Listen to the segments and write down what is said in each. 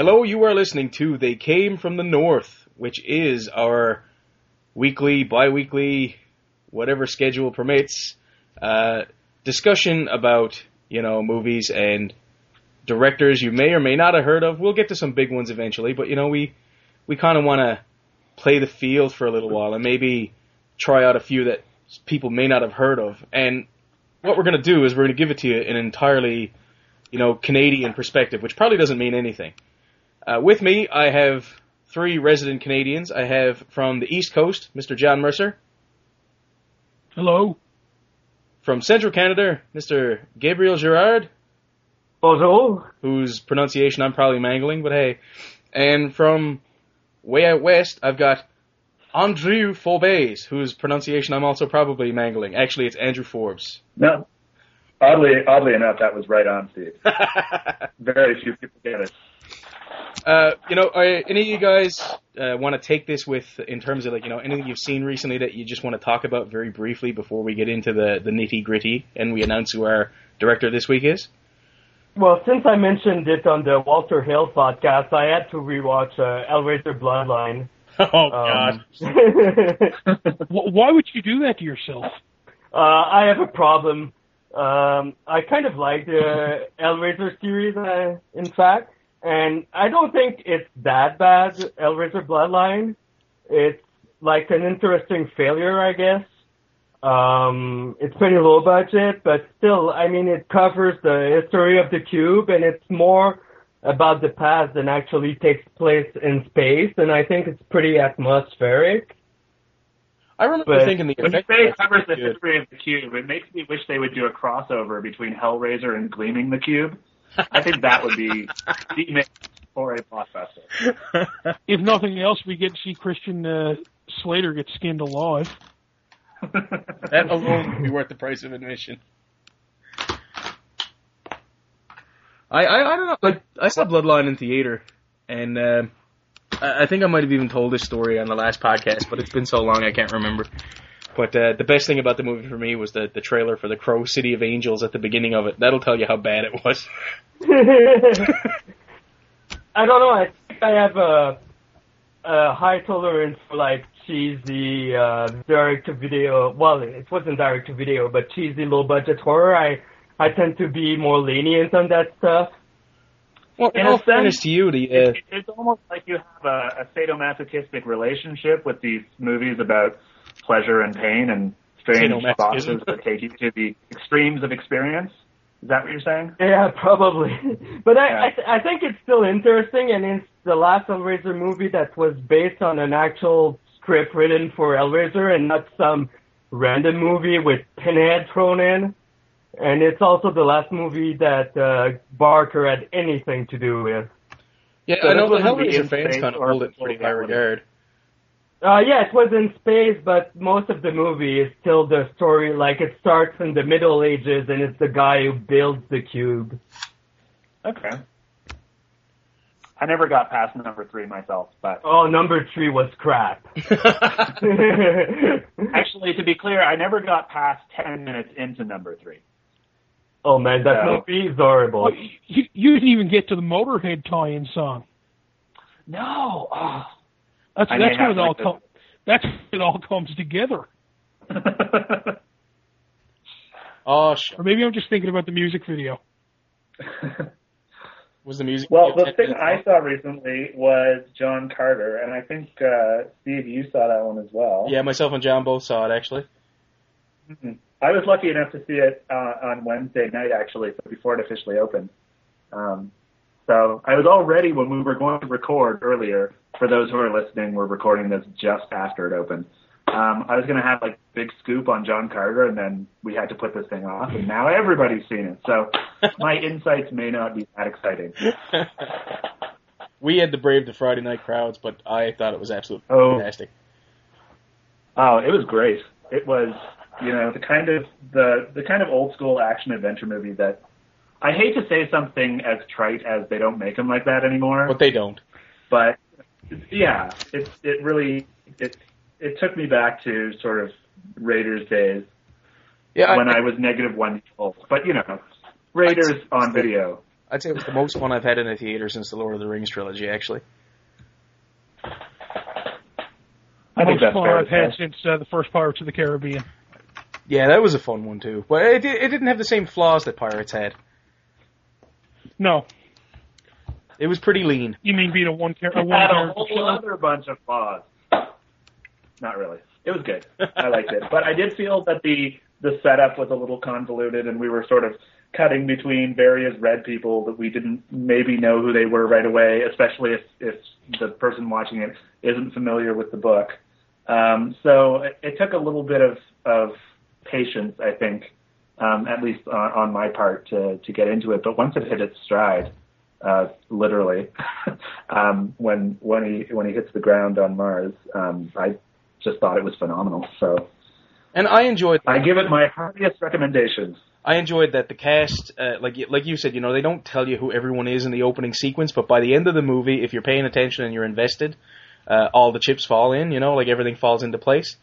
Hello, you are listening to They Came from the North, which is our weekly, bi-weekly, whatever schedule permits, discussion about, movies and directors you may or may not have heard of. We'll get to some big ones eventually, but, we kind of want to play the field for a little while and maybe try out a few that people may not have heard of. And what we're going to do is we're going to give it to you in an entirely, Canadian perspective, which probably doesn't mean anything. With me, I have three resident Canadians. I have from the East Coast, Mr. John Mercer. Hello. From Central Canada, Mr. Gabriel Girard. Bonjour. Whose pronunciation I'm probably mangling, but hey. And from way out west, I've got Andrew Forbes, whose pronunciation I'm also probably mangling. Actually, it's Andrew Forbes. No. Oddly enough, that was right on, Steve. Very few people get it. Any of you guys want to take this in terms of anything you've seen recently that you just want to talk about very briefly before we get into the nitty gritty and we announce who our director this week is? Well, since I mentioned it on the Walter Hill podcast, I had to rewatch Hellraiser Bloodline. Oh, God. Why would you do that to yourself? I have a problem. I kind of like the Hellraiser series, in fact. And I don't think it's that bad, Hellraiser Bloodline. It's like an interesting failure, I guess. It's pretty low budget, but still, it covers the history of the Cube, and it's more about the past than actually takes place in space, and I think it's pretty atmospheric. I remember thinking the when space covers the history of the Cube, it makes me wish they would do a crossover between Hellraiser and Gleaming the Cube. I think that would be the mix for a blockbuster. If nothing else, we get to see Christian Slater get skinned alive. That alone would be worth the price of admission. I don't know. Like, I saw Bloodline in theater, and I think I might have even told this story on the last podcast, but it's been so long I can't remember. But the best thing about the movie for me was the trailer for the Crow City of Angels at the beginning of it. That'll tell you how bad it was. I don't know. I think I have a high tolerance for like cheesy direct-to-video. Well, it wasn't direct-to-video, but cheesy low-budget horror. I tend to be more lenient on that stuff. Well, in all fairness to you, it's almost like you have a sadomasochistic relationship with these movies about pleasure and pain and strange bosses that take you to the extremes of experience. Is that what you're saying? Yeah, probably. But I think it's still interesting, and it's the last Hellraiser movie that was based on an actual script written for Hellraiser and not some random movie with Pinhead thrown in. And it's also the last movie that Barker had anything to do with. Yeah, so I know the Hellraiser fans kind of hold it in pretty high regard. Yeah, it was in space, but most of the movie is still the story, like it starts in the Middle Ages and it's the guy who builds the cube. Okay. I never got past number 3 myself, but... Oh, number 3 was crap. Actually, to be clear, I never got past 10 minutes into number 3. Oh man, that movie is horrible. Well, you didn't even get to the Motorhead tie-in song. No! Oh. That's when it all that's when it all comes together. Oh, shit. Or maybe I'm just thinking about the music video. Was the music? Well, the thing I saw recently was John Carter, and I think Steve, you saw that one as well. Yeah, myself and John both saw it actually. Mm-hmm. I was lucky enough to see it on Wednesday night, actually, so before it officially opened. So I was all ready when we were going to record earlier. For those who are listening, we're recording this just after it opened. I was going to have like big scoop on John Carter, and then we had to put this thing off, and now everybody's seen it. So my insights may not be that exciting. We had to brave the Friday night crowds, but I thought it was absolutely fantastic. Oh, it was great. It was, the kind of old school action adventure movie that I hate to say something as trite as they don't make them like that anymore. But they don't. But yeah, it took me back to sort of Raiders days. Yeah, when I was -1 year old. But Raiders on video. I'd say it was the most fun I've had in a theater since the Lord of the Rings trilogy, actually. I think Most that's fun fair I've to had say. since the first Pirates of the Caribbean. Yeah, that was a fun one too. But it didn't have the same flaws that Pirates had. No, It was pretty lean. you mean being a one It character had a whole show? other bunch of flaws. Not really. It was good. I liked it. But I did feel that the setup was a little convoluted, and we were sort of cutting between various red people that we didn't maybe know who they were right away, especially if the person watching it isn't familiar with the book. So it took a little bit of patience, I think, at least on my part, to get into it. But once it hit its stride, literally, when he hits the ground on Mars, I just thought it was phenomenal. So, And I enjoyed. I give it my heartiest recommendations. I enjoyed that the cast, like you said, they don't tell you who everyone is in the opening sequence, but by the end of the movie, if you're paying attention and you're invested, all the chips fall in. Like everything falls into place.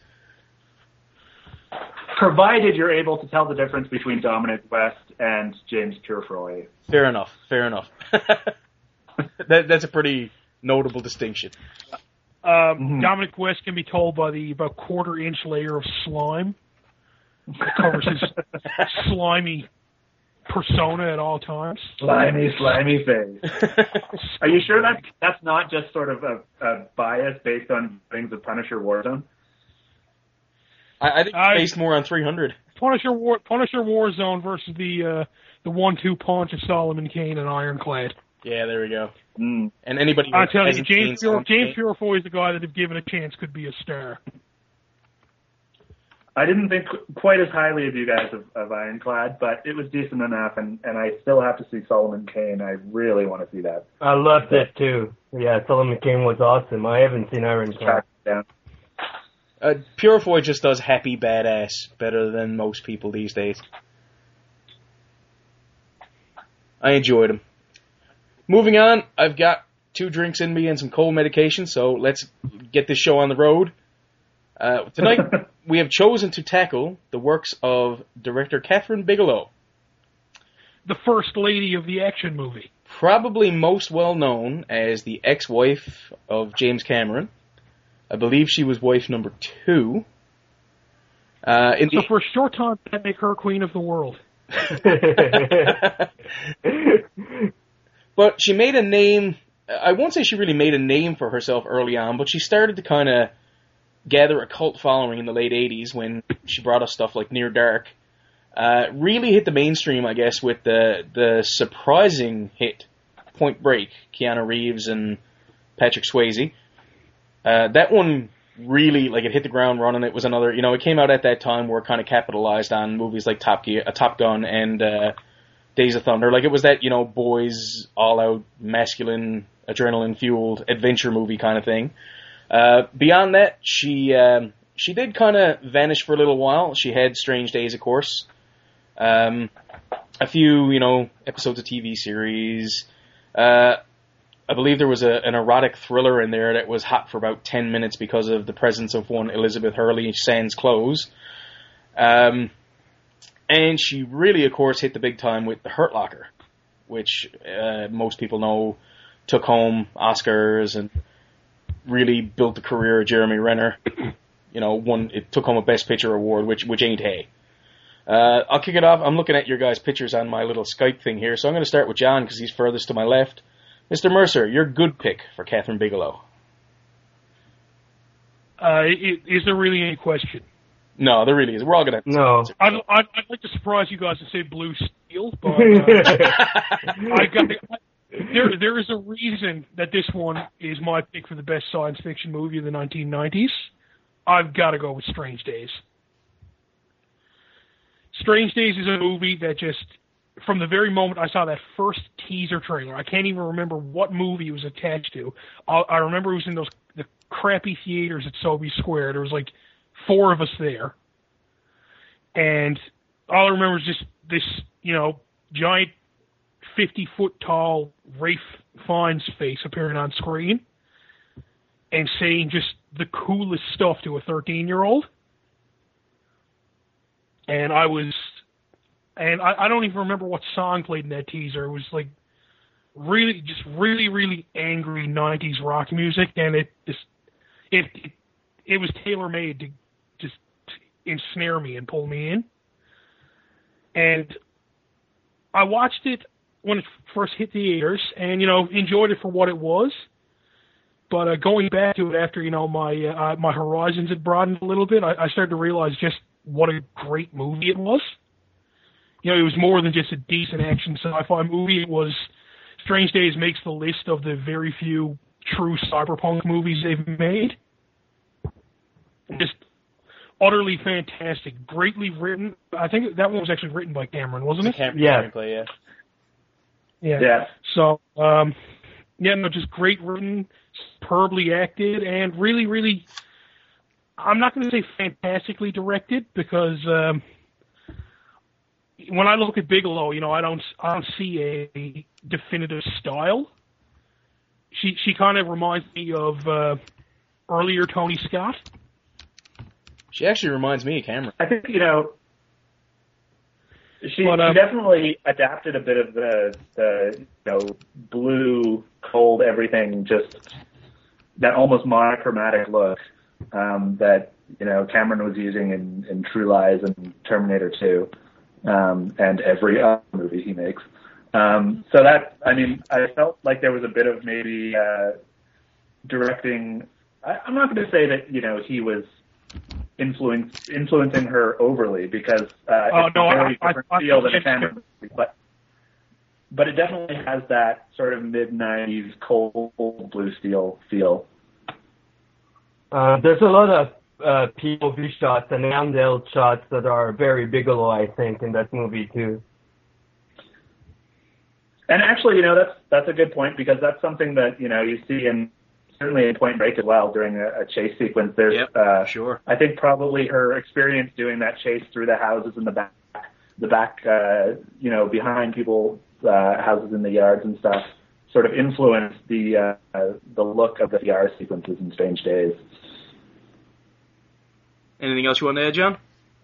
Provided you're able to tell the difference between Dominic West and James Purefoy. Fair enough. That's a pretty notable distinction. Dominic West can be told by the about quarter-inch layer of slime that covers his slimy persona at all times. Slimy face. Are you sure that's not just sort of a bias based on things of Punisher Warzone? I think it's based more on 300. Punisher Warzone versus the 1-2 punch of Solomon Kane and Ironclad. Yeah, there we go. And anybody I tell you, James Purefoy is the guy that, if given a chance, could be a star. I didn't think quite as highly of you guys of Ironclad, but it was decent enough, and I still have to see Solomon Kane. I really want to see that. I loved it too. Yeah, Solomon Kane was awesome. I haven't seen Ironclad. Track it down. Purefoy just does happy badass better than most people these days. I enjoyed him. Moving on, I've got 2 drinks in me and some cold medication, so let's get this show on the road. Tonight, we have chosen to tackle the works of director Kathryn Bigelow. The first lady of the action movie. Probably most well known as the ex-wife of James Cameron. I believe she was wife number 2. So for a short time, that make her queen of the world. But she made a name. I won't say she really made a name for herself early on, but she started to kind of gather a cult following in the late 80s when she brought us stuff like Near Dark. Really hit the mainstream, I guess, with the surprising hit Point Break, Keanu Reeves and Patrick Swayze. That one really, it hit the ground running. It was another, it came out at that time where it kind of capitalized on movies like Top Gun and Days of Thunder. It was that, boys, all-out, masculine, adrenaline-fueled adventure movie kind of thing. Beyond that, she did kind of vanish for a little while. She had Strange Days, of course. A few, episodes of TV series. I believe there was an erotic thriller in there that was hot for about 10 minutes because of the presence of one Elizabeth Hurley sans clothes. And she really, of course, hit the big time with The Hurt Locker, which most people know took home Oscars and really built the career of Jeremy Renner. It took home a Best Picture award, which ain't hay. I'll kick it off. I'm looking at your guys' pictures on my little Skype thing here, so I'm going to start with John because he's furthest to my left. Mr. Mercer, your good pick for Kathryn Bigelow. Is there really any question? No, there really is. We're all going to... No. I'd like to surprise you guys and say Blue Steel, but there is a reason that this one is my pick for the best science fiction movie of the 1990s. I've got to go with Strange Days. Strange Days is a movie that just, from the very moment I saw that first teaser trailer, I can't even remember what movie it was attached to. I remember it was in the crappy theaters at Sobe Square. There was 4 of us there. And all I remember is just this, giant 50-foot tall Ralph Fiennes face appearing on screen and saying just the coolest stuff to a 13-year-old. And I don't even remember what song played in that teaser. It was really angry 90s rock music, and it was tailor-made to just ensnare me and pull me in. And I watched it when it first hit theaters, and enjoyed it for what it was. But going back to it after my horizons had broadened a little bit, I started to realize just what a great movie it was. It was more than just a decent action sci-fi movie. It was Strange Days makes the list of the very few true cyberpunk movies they've made. Just utterly fantastic, greatly written. I think that one was actually written by Cameron, wasn't it? Yeah. Screenplay, Yeah. Yeah. So, just great written, superbly acted, and really, really, I'm not going to say fantastically directed, because when I look at Bigelow, I don't see a definitive style. She kind of reminds me of earlier Tony Scott. She actually reminds me of Cameron. I think, she definitely adapted a bit of the blue, cold, everything, just that almost monochromatic look that, Cameron was using in True Lies and Terminator 2 and every other movie he makes. So that, I felt like there was a bit of maybe directing. I'm not going to say that, he was influencing her overly, because it's a very different feel than a Cameron movie, but it definitely has that sort of mid-90s cold blue steel feel. There's a lot of POV shots and handheld shots that are very Bigelow, I think, in that movie too. And actually, that's a good point, because that's something that, you see certainly in Point Break as well, during a chase sequence. There's, sure. I think probably her experience doing that chase through the houses in the back, behind people's houses in the yards and stuff, sort of influenced the look of the VR sequences in Strange Days. Anything else you want to add, John?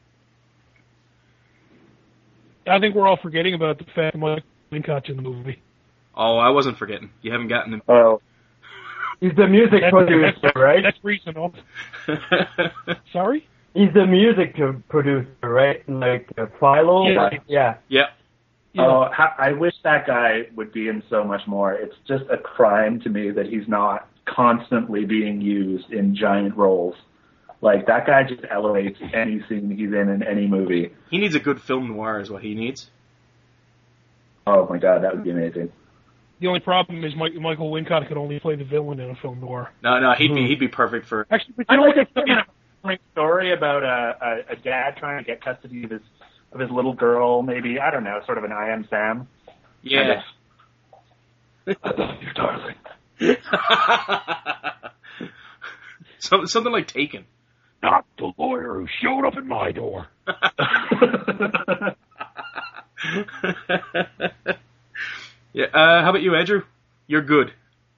I think we're all forgetting about the fact that Mike Wincott's in the movie. Oh, I wasn't forgetting. You haven't gotten him. Oh. He's the music producer, right? That's reasonable. Sorry? He's the music producer, right? Like Philo? Yeah. Yeah. Oh, I wish that guy would be in so much more. It's just a crime to me that he's not constantly being used in giant roles. Like, that guy just elevates any scene he's in any movie. He needs a good film noir is what he needs. Oh my god, that would be amazing. The only problem is Michael Wincott could only play the villain in a film noir. No, he'd be perfect for. Actually, but I like a story about a dad trying to get custody of his little girl. Maybe, I don't know, sort of an I Am Sam. Yeah. I love you, darling. Something like Taken. Not the lawyer who showed up at my door. Yeah. How about you, Andrew? You're good.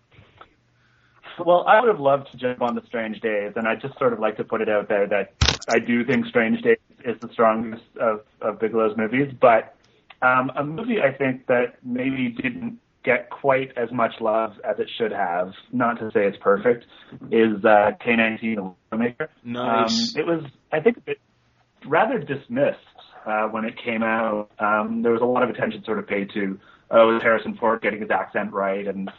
Well, I would have loved to jump on the Strange Days, and I just sort of like to put it out there that I do think Strange Days is the strongest of Bigelow's movies, but a movie I think that maybe didn't get quite as much love as it should have, not to say it's perfect, is K-19, The Widowmaker. Nice. It was, I think, a bit rather dismissed when it came out. There was a lot of attention sort of paid to Harrison Ford getting his accent right, and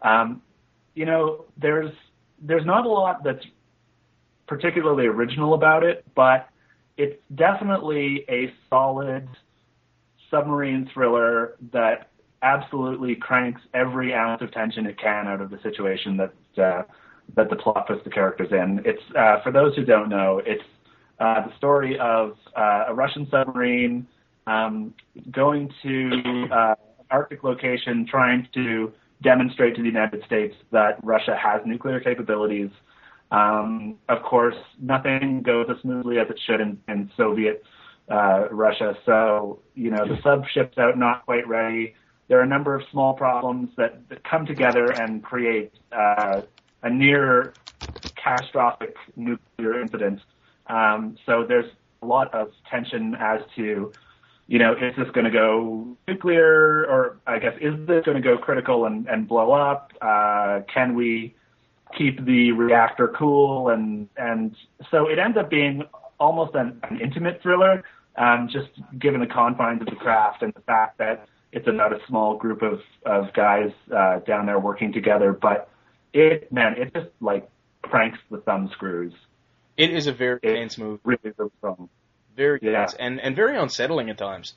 there's not a lot that's particularly original about it, but it's definitely a solid submarine thriller that absolutely cranks every ounce of tension it can out of the situation that the plot puts the characters in. It's for those who don't know, it's the story of a Russian submarine going to an Arctic location, trying to demonstrate to the United States that Russia has nuclear capabilities. Of course, nothing goes as smoothly as it should in Soviet Russia. So, the sub ship's out, not quite ready. There are a number of small problems that come together and create a near catastrophic nuclear incident. So there's a lot of tension as to is this going to go nuclear, or I guess, is this going to go critical and blow up? Can we keep the reactor cool? And so it ends up being almost an intimate thriller, just given the confines of the craft and the fact that it's about a small group of guys down there working together. But it just like cranks the thumb screws. It is a very tense movie. Really, really strong. Very tense and very unsettling at times.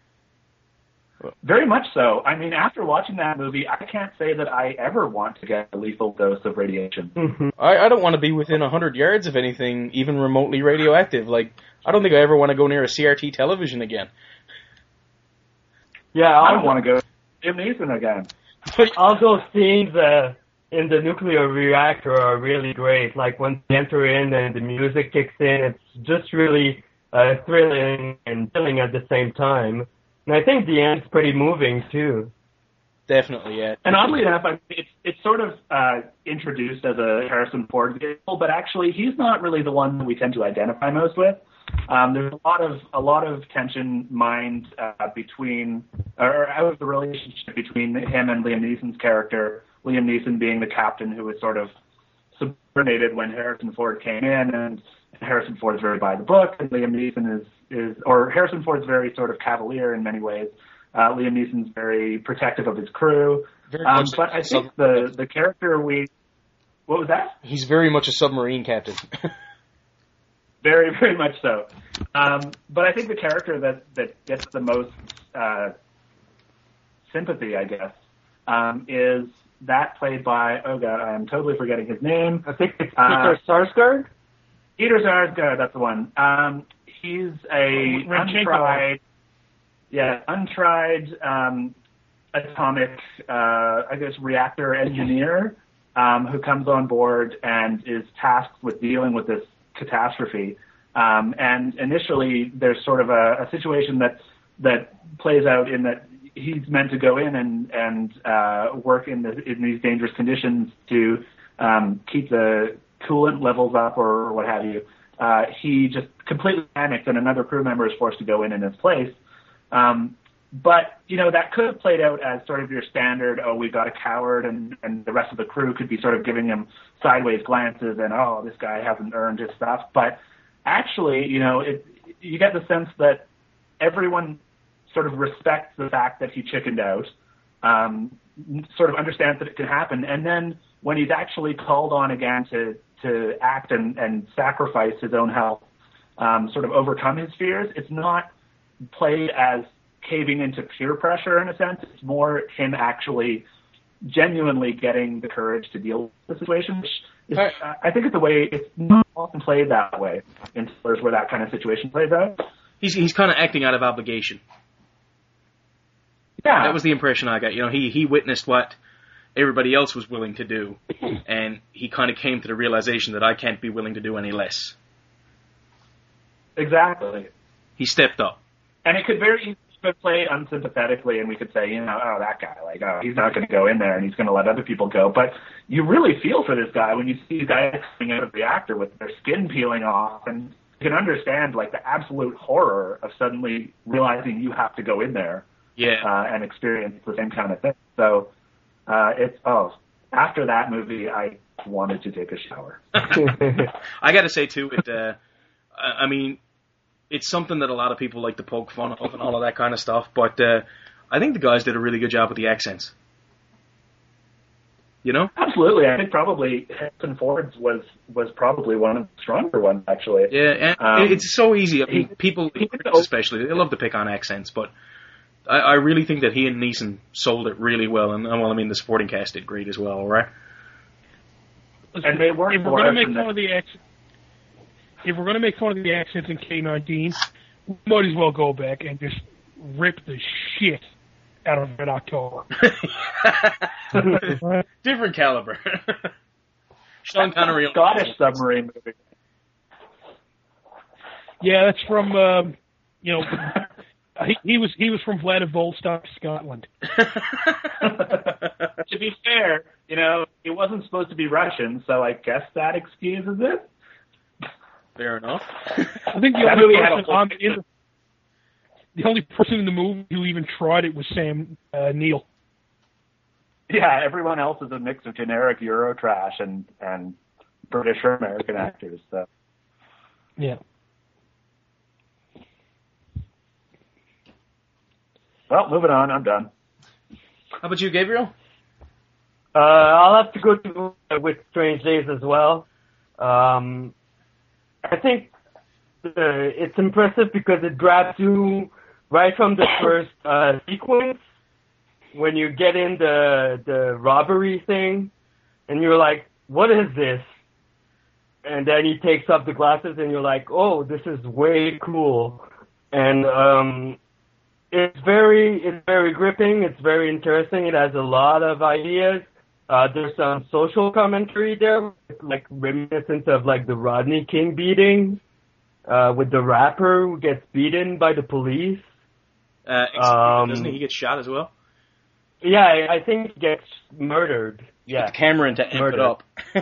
Very much so. I mean, after watching that movie, I can't say that I ever want to get a lethal dose of radiation. Mm-hmm. I don't want to be within 100 yards of anything even remotely radioactive. Like, I don't think I ever want to go near a CRT television again. Yeah, I don't want to go to Liam Neeson again. All those scenes in the nuclear reactor are really great. Like when they enter in and the music kicks in, it's just really thrilling and chilling at the same time. And I think the end's pretty moving too. Definitely, yeah. And oddly enough, it's sort of introduced as a Harrison Ford vehicle, but actually he's not really the one that we tend to identify most with. There's a lot of tension mined between, or out of the relationship between him and Liam Neeson's character. Liam Neeson being the captain who was sort of subordinated when Harrison Ford came in, and Harrison Ford's very by the book, and Liam Neeson or Harrison Ford's very sort of cavalier in many ways. Liam Neeson's very protective of his crew. But I think the character what was that? He's very much a submarine captain. Very, very much so. But I think the character that gets the most sympathy, I guess, is that played by, oh God, I am totally forgetting his name. I think it's Peter Sarsgaard? Peter Sarsgaard, that's the one. He's a untried atomic, I guess, reactor engineer who comes on board and is tasked with dealing with this catastrophe. And initially, there's sort of a situation that plays out in that he's meant to go in and work in these dangerous conditions to keep the coolant levels up or what have you. He just completely panics, and another crew member is forced to go in his place. But, that could have played out as sort of your standard, oh, we've got a coward, and the rest of the crew could be sort of giving him sideways glances and, oh, this guy hasn't earned his stuff. But actually, you get the sense that everyone sort of respects the fact that he chickened out, sort of understands that it can happen, and then when he's actually called on again to act and sacrifice his own health, sort of overcome his fears, it's not played as caving into peer pressure in a sense. It's more him actually genuinely getting the courage to deal with the situation, which is, I think it's a way, it's not often played that way in thrillers where that kind of situation plays out. He's kind of acting out of obligation. Yeah. That was the impression I got. He witnessed what everybody else was willing to do, and he kind of came to the realization that I can't be willing to do any less. Exactly. He stepped up. And it could very easily play unsympathetically, and we could say, oh, that guy, he's not going to go in there, and he's going to let other people go. But you really feel for this guy when you see guys coming out of the reactor with their skin peeling off, and you can understand, the absolute horror of suddenly realizing you have to go in there and experience the same kind of thing. So after that movie, I wanted to take a shower. I got to say, too, it's something that a lot of people like to poke fun of and all of that kind of stuff, but I think the guys did a really good job with the accents. Absolutely. I think probably Harrison Ford's was probably one of the stronger ones, actually. Yeah, and it's so easy. I mean, people, especially, they love to pick on accents, but I really think that he and Neeson sold it really well, and the supporting cast did great as well, right? And they weren't. If we're going to make fun of the accents, if we're going to make fun of the accents in K-19, we might as well go back and just rip the shit out of Red October. Different caliber. Sean Connery. Scottish submarine movie. Yeah, that's from, he was from Vladivostok, Scotland. To be fair, it wasn't supposed to be Russian, so I guess that excuses it. Fair enough. I think the only person The only person in the movie who even tried it was Sam Neill. Yeah, everyone else is a mix of generic Euro trash and British or American actors. So. Yeah. Well, moving on. I'm done. How about you, Gabriel? I'll have to go with Strange Days as well. I think it's impressive because it grabs you right from the first sequence when you get in the robbery thing, and you're like, what is this? And then he takes off the glasses, and you're like, oh, this is way cool. And it's very gripping. It's very interesting. It has a lot of ideas. There's some social commentary there, like reminiscent of like the Rodney King beating, with the rapper who gets beaten by the police. Doesn't he get shot as well? Yeah, I think he gets murdered. Yeah, Cameron to amp it up.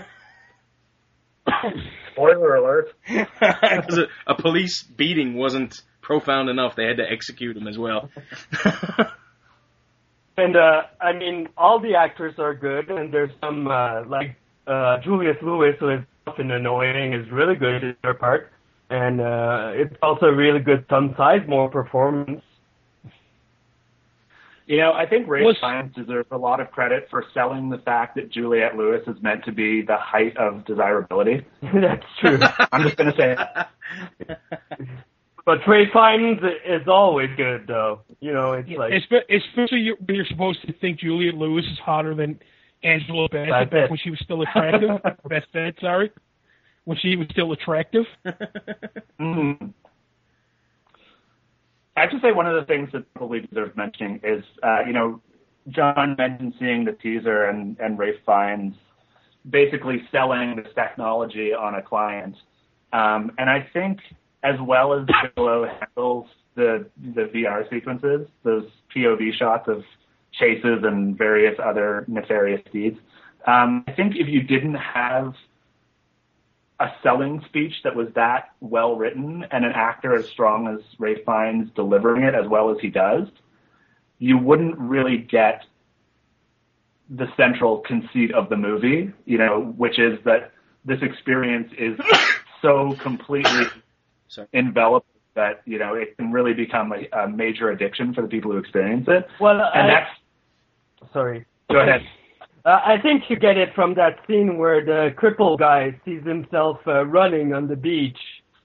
Spoiler alert. Because a police beating wasn't profound enough. They had to execute him as well. And, I mean, all the actors are good, and there's some, Julius Lewis, who is often annoying, is really good in their part. And, it's also a really good Tom Sizemore performance. You know, I think Ralph Fiennes deserves a lot of credit for selling the fact that Juliette Lewis is meant to be the height of desirability. That's true. I'm just going to say it. But Ralph Fiennes is always good, though. You know, it's like... Especially when you're supposed to think Juliette Lewis is hotter than Angela Bassett back when she was still attractive. Bassett, sorry. When she was still attractive. Mm-hmm. I have to say one of the things that probably deserves mentioning is, John mentioned seeing the teaser and Ralph Fiennes basically selling this technology on a client. And I think as well as Bigelow handles the VR sequences, those POV shots of chases and various other nefarious deeds, I think if you didn't have a selling speech that was that well written and an actor as strong as Ralph Fiennes delivering it as well as he does, you wouldn't really get the central conceit of the movie, which is that this experience is so completely enveloped that, it can really become a major addiction for the people who experience it. Well, Sorry. Go ahead. I think you get it from that scene where the cripple guy sees himself running on the beach.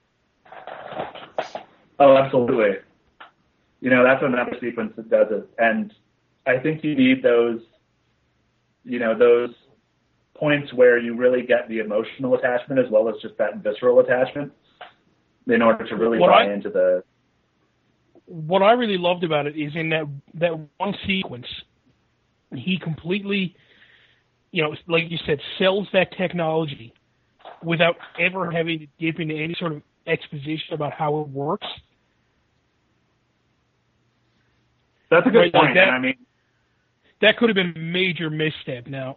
Oh, absolutely. That's another sequence that does it. And I think you need those points where you really get the emotional attachment as well as just that visceral attachment in order to really buy into the... What I really loved about it is in that one sequence, he completely... like you said, sells that technology without ever having to dip into any sort of exposition about how it works. That's a good point. That could have been a major misstep. Now,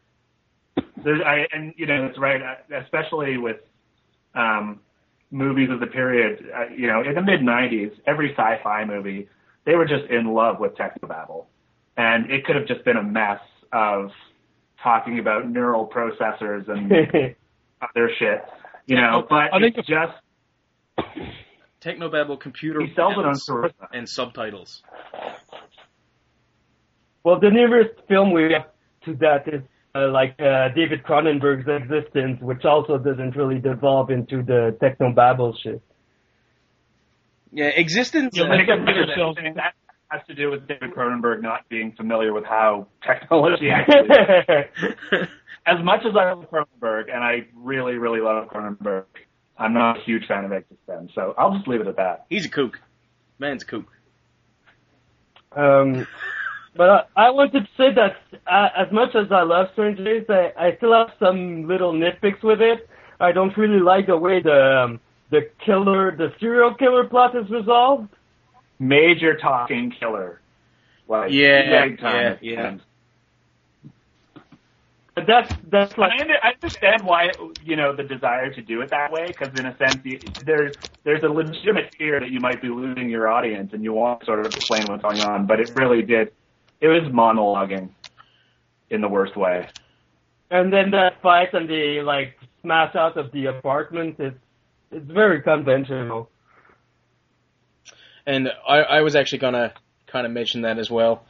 it's right, especially with movies of the period. In the mid '90s, every sci-fi movie, they were just in love with technobabble, and it could have just been a mess of talking about neural processors and other shit, but it's just technobabble computer he sells it on and subtitles. Well, the nearest film we have to that is David Cronenberg's Existence, which also doesn't really devolve into the technobabble shit. Yeah, Existence. That has to do with David Cronenberg not being familiar with how technology actually works. As much as I love Cronenberg, and I really, really love Cronenberg, I'm not a huge fan of Existence, so I'll just leave it at that. He's a kook. Man's a kook. But I wanted to say that as much as I love Strange Days, I still have some little nitpicks with it. I don't really like the way the serial killer plot is resolved. Major talking killer. Yeah. But that's like I understand why, the desire to do it that way, because in a sense, there's a legitimate fear that you might be losing your audience, and you want to sort of explain what's going on. But it really did. It was monologuing in the worst way. And then that fight and the smash out of the apartment, it's very conventional. And I was actually gonna kind of mention that as well.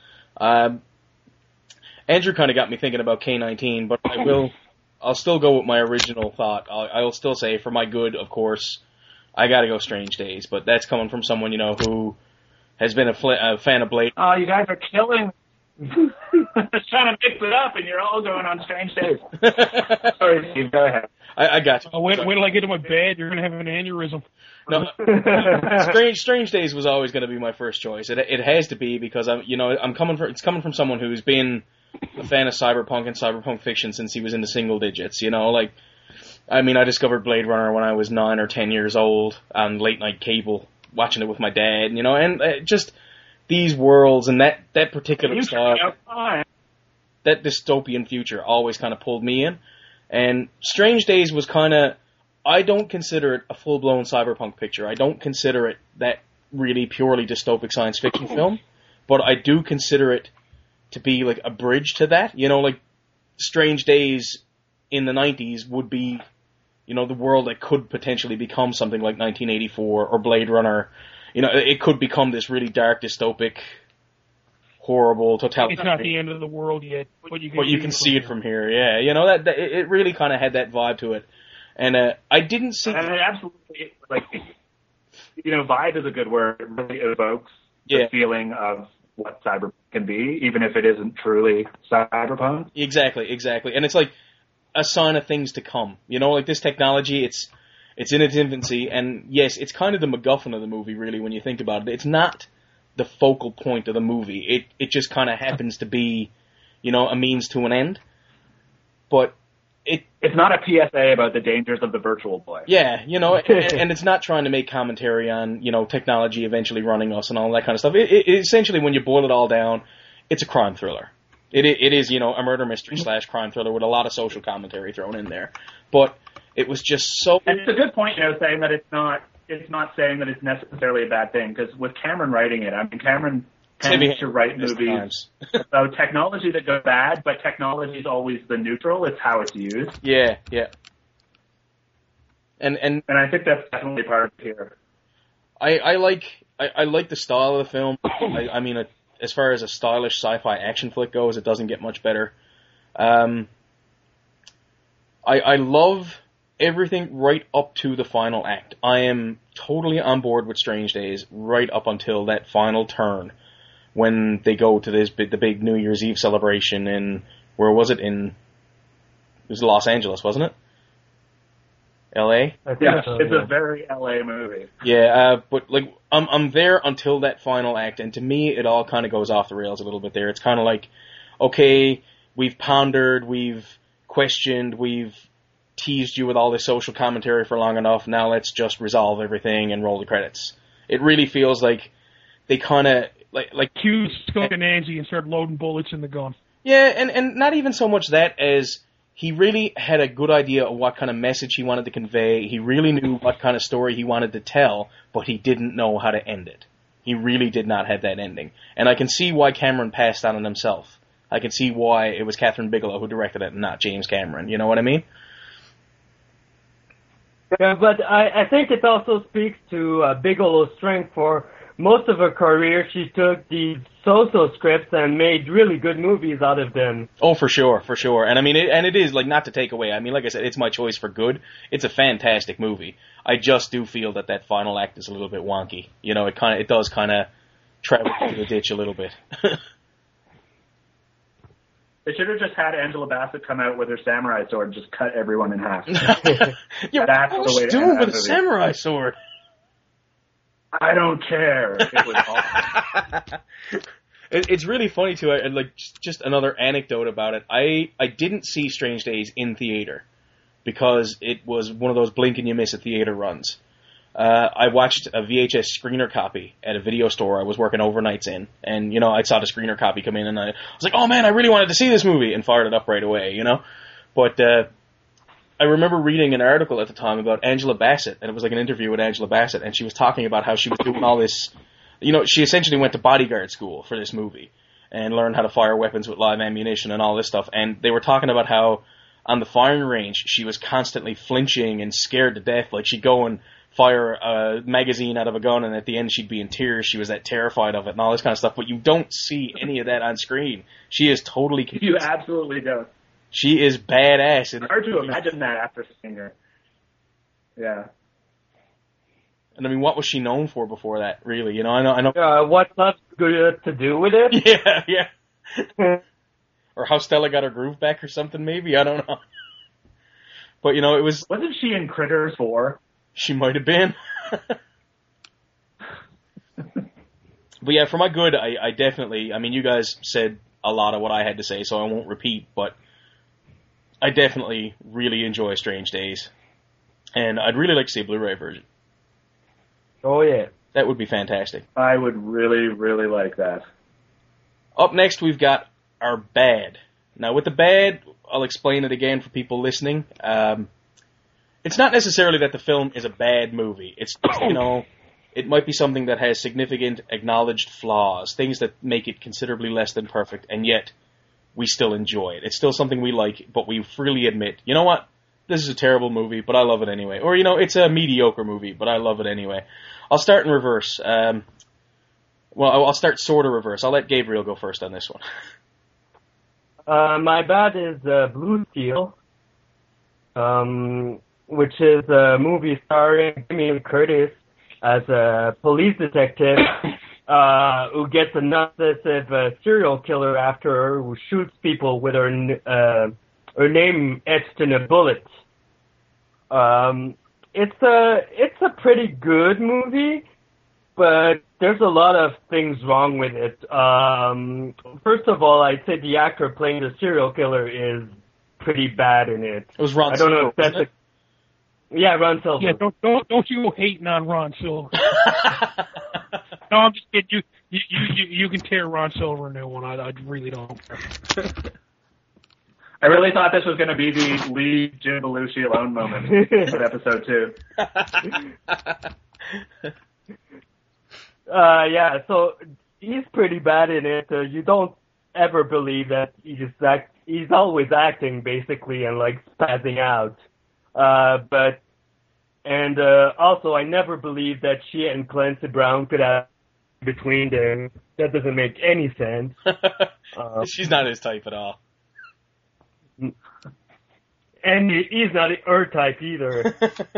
Andrew kind of got me thinking about K-19, but I'll still go with my original thought. I'll still say, for my good, of course, I gotta go Strange Days, but that's coming from someone, who has been a fan of Blade. Oh, you guys are killing me. Just trying to mix it up, and you're all going on Strange Days. Sorry, Steve, go ahead. I got you. Oh, wait till I get to my bed. You're gonna have an aneurysm. No, Strange Days was always going to be my first choice. It has to be because it's coming from someone who's been a fan of cyberpunk and cyberpunk fiction since he was in the single digits. I discovered Blade Runner when I was 9 or 10 years old on late night cable, watching it with my dad. And just these worlds and that particular style, that dystopian future always kind of pulled me in. And Strange Days was kind of, I don't consider it a full-blown cyberpunk picture. I don't consider it that really purely dystopic science fiction film, but I do consider it to be like a bridge to that. Strange Days in the 90s would be, the world that could potentially become something like 1984 or Blade Runner. It could become this really dark, dystopic, horrible, totalitarian. It's not the end of the world yet, but you can see it from here. Yeah, it really kind of had that vibe to it. And I didn't see... And it absolutely, vibe is a good word. It really evokes the feeling of what cyberpunk can be, even if it isn't truly cyberpunk. Exactly. And it's like a sign of things to come. This technology, it's in its infancy, and yes, it's kind of the MacGuffin of the movie, really, when you think about it. It's not the focal point of the movie. It just kind of happens to be, a means to an end. But... It's not a PSA about the dangers of the virtual boy. Yeah, and it's not trying to make commentary on, technology eventually running us and all that kind of stuff. It essentially, when you boil it all down, it's a crime thriller. It is, a murder mystery / crime thriller with a lot of social commentary thrown in there. But it was just so... And it's a good point, saying that it's not saying that it's necessarily a bad thing, because with Cameron writing it, Cameron tends to write movies about technology that go bad, but technology is always the neutral. It's how it's used. Yeah. And I think that's definitely part of it here. I like the style of the film. As far as a stylish sci-fi action flick goes, it doesn't get much better. I love everything right up to the final act. I am totally on board with Strange Days right up until that final turn, when they go to the big New Year's Eve celebration in, where was it? It was Los Angeles, wasn't it? L.A.? Yeah, it's a very L.A. movie. Yeah, but I'm there until that final act, and to me, it all kind of goes off the rails a little bit there. It's kind of like, okay, we've pondered, we've questioned, we've teased you with all this social commentary for long enough, now let's just resolve everything and roll the credits. It really feels like they kind of... Like cue Skunk and Angie and start loading bullets in the gun. Yeah, and not even so much that as he really had a good idea of what kind of message he wanted to convey. He really knew what kind of story he wanted to tell, but he didn't know how to end it. He really did not have that ending. And I can see why Cameron passed on it himself. I can see why it was Catherine Bigelow who directed it and not James Cameron. You know what I mean? Yeah, but I think it also speaks to Bigelow's strength. For most of her career, she took these so-so scripts and made really good movies out of them. Oh, for sure. And it is, not to take away. Like I said, it's my choice for good. It's a fantastic movie. I just do feel that final act is a little bit wonky. It does kind of travel through the ditch a little bit. They should have just had Angela Bassett come out with her samurai sword and just cut everyone in half. Yeah, that's what the way was to doing end with that a movie. samurai sword? I don't care. It was awesome. It's really funny too. Just another anecdote about it. I didn't see Strange Days in theater because it was one of those blink and you miss a theater runs. I watched a VHS screener copy at a video store I was working overnights in, and, I saw the screener copy come in, and I was like, oh man, I really wanted to see this movie, and fired it up right away, But I remember reading an article at the time about Angela Bassett, and it was like an interview with Angela Bassett, and she was talking about how she was doing all this, she essentially went to bodyguard school for this movie, and learned how to fire weapons with live ammunition and all this stuff, and they were talking about how on the firing range, she was constantly flinching and scared to death, like she'd go and fire a magazine out of a gun, and at the end she'd be in tears. She was that terrified of it and all this kind of stuff. But you don't see any of that on screen. She is totally convinced. You absolutely don't. She is badass. It's hard to imagine that after seeing her. Yeah. And I mean, what was she known for before that? Really, I know. What's not good to do with it? Yeah. Or how Stella got her groove back, or something. Maybe, I don't know. But it was. Wasn't she in Critters 4? She might have been. But yeah, for my good, I definitely, you guys said a lot of what I had to say, so I won't repeat, but I definitely really enjoy Strange Days. And I'd really like to see a Blu-ray version. Oh yeah. That would be fantastic. I would really, really like that. Up next, we've got our bad. Now, with the bad, I'll explain it again for people listening. It's not necessarily that the film is a bad movie. It's just, it might be something that has significant acknowledged flaws, things that make it considerably less than perfect, and yet we still enjoy it. It's still something we like, but we freely admit, you know what? This is a terrible movie, but I love it anyway. Or, it's a mediocre movie, but I love it anyway. I'll start in reverse. I'll start sort of reverse. I'll let Gabriel go first on this one. My bad is Blue Steel. Which is a movie starring Jamie Lee Curtis as a police detective who gets an obsessive serial killer after her, who shoots people with her name etched in a bullet. It's a pretty good movie, but there's a lot of things wrong with it. First of all, I'd say the actor playing the serial killer is pretty bad in it. It was Ron I don't know if Silver, that's Yeah, Ron Silver. Yeah, don't you go hating on Ron Silver. No, I'm just kidding. You can tear Ron Silver a new one. I really don't care. I really thought this was going to be the leave Jim Belushi alone moment for episode 2. Yeah, so he's pretty bad in it. You don't ever believe that he's always acting basically and like spazzing out. Also, I never believed that she and Clancy Brown could have between them. That doesn't make any sense. She's not his type at all. And he's not her type either.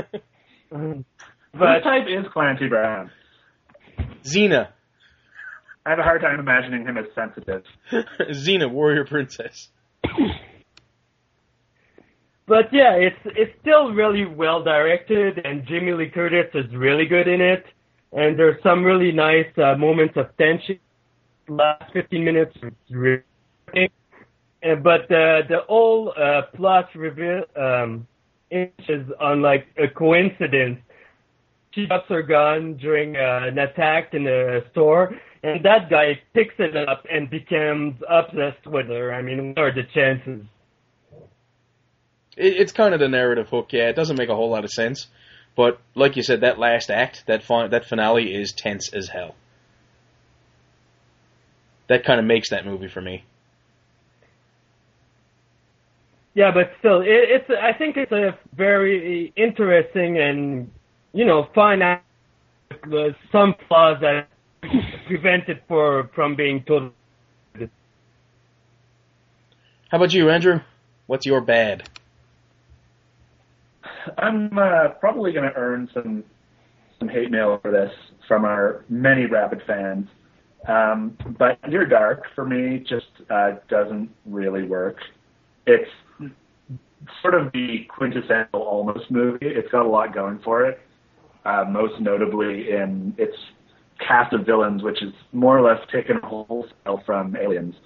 What type is Clancy Brown? Xena. I have a hard time imagining him as sensitive. Xena, warrior princess. But yeah, it's still really well directed, and Jamie Lee Curtis is really good in it. And there's some really nice moments of tension. Last 15 minutes is really but the whole plot reveal is on like a coincidence. She drops her gun during an attack in a store, and that guy picks it up and becomes obsessed with her. I mean, what are the chances? It's kind of the narrative hook, yeah. It doesn't make a whole lot of sense. But, like you said, that last act, that finale is tense as hell. That kind of makes that movie for me. Yeah, but still, I think it's a very interesting and, fun act with some flaws that prevent it from being total. How about you, Andrew? What's your bad? I'm probably going to earn some hate mail for this from our many Rabid fans. But Near Dark, for me, just doesn't really work. It's sort of the quintessential Almost movie. It's got a lot going for it, most notably in its cast of villains, which is more or less taken wholesale from Aliens.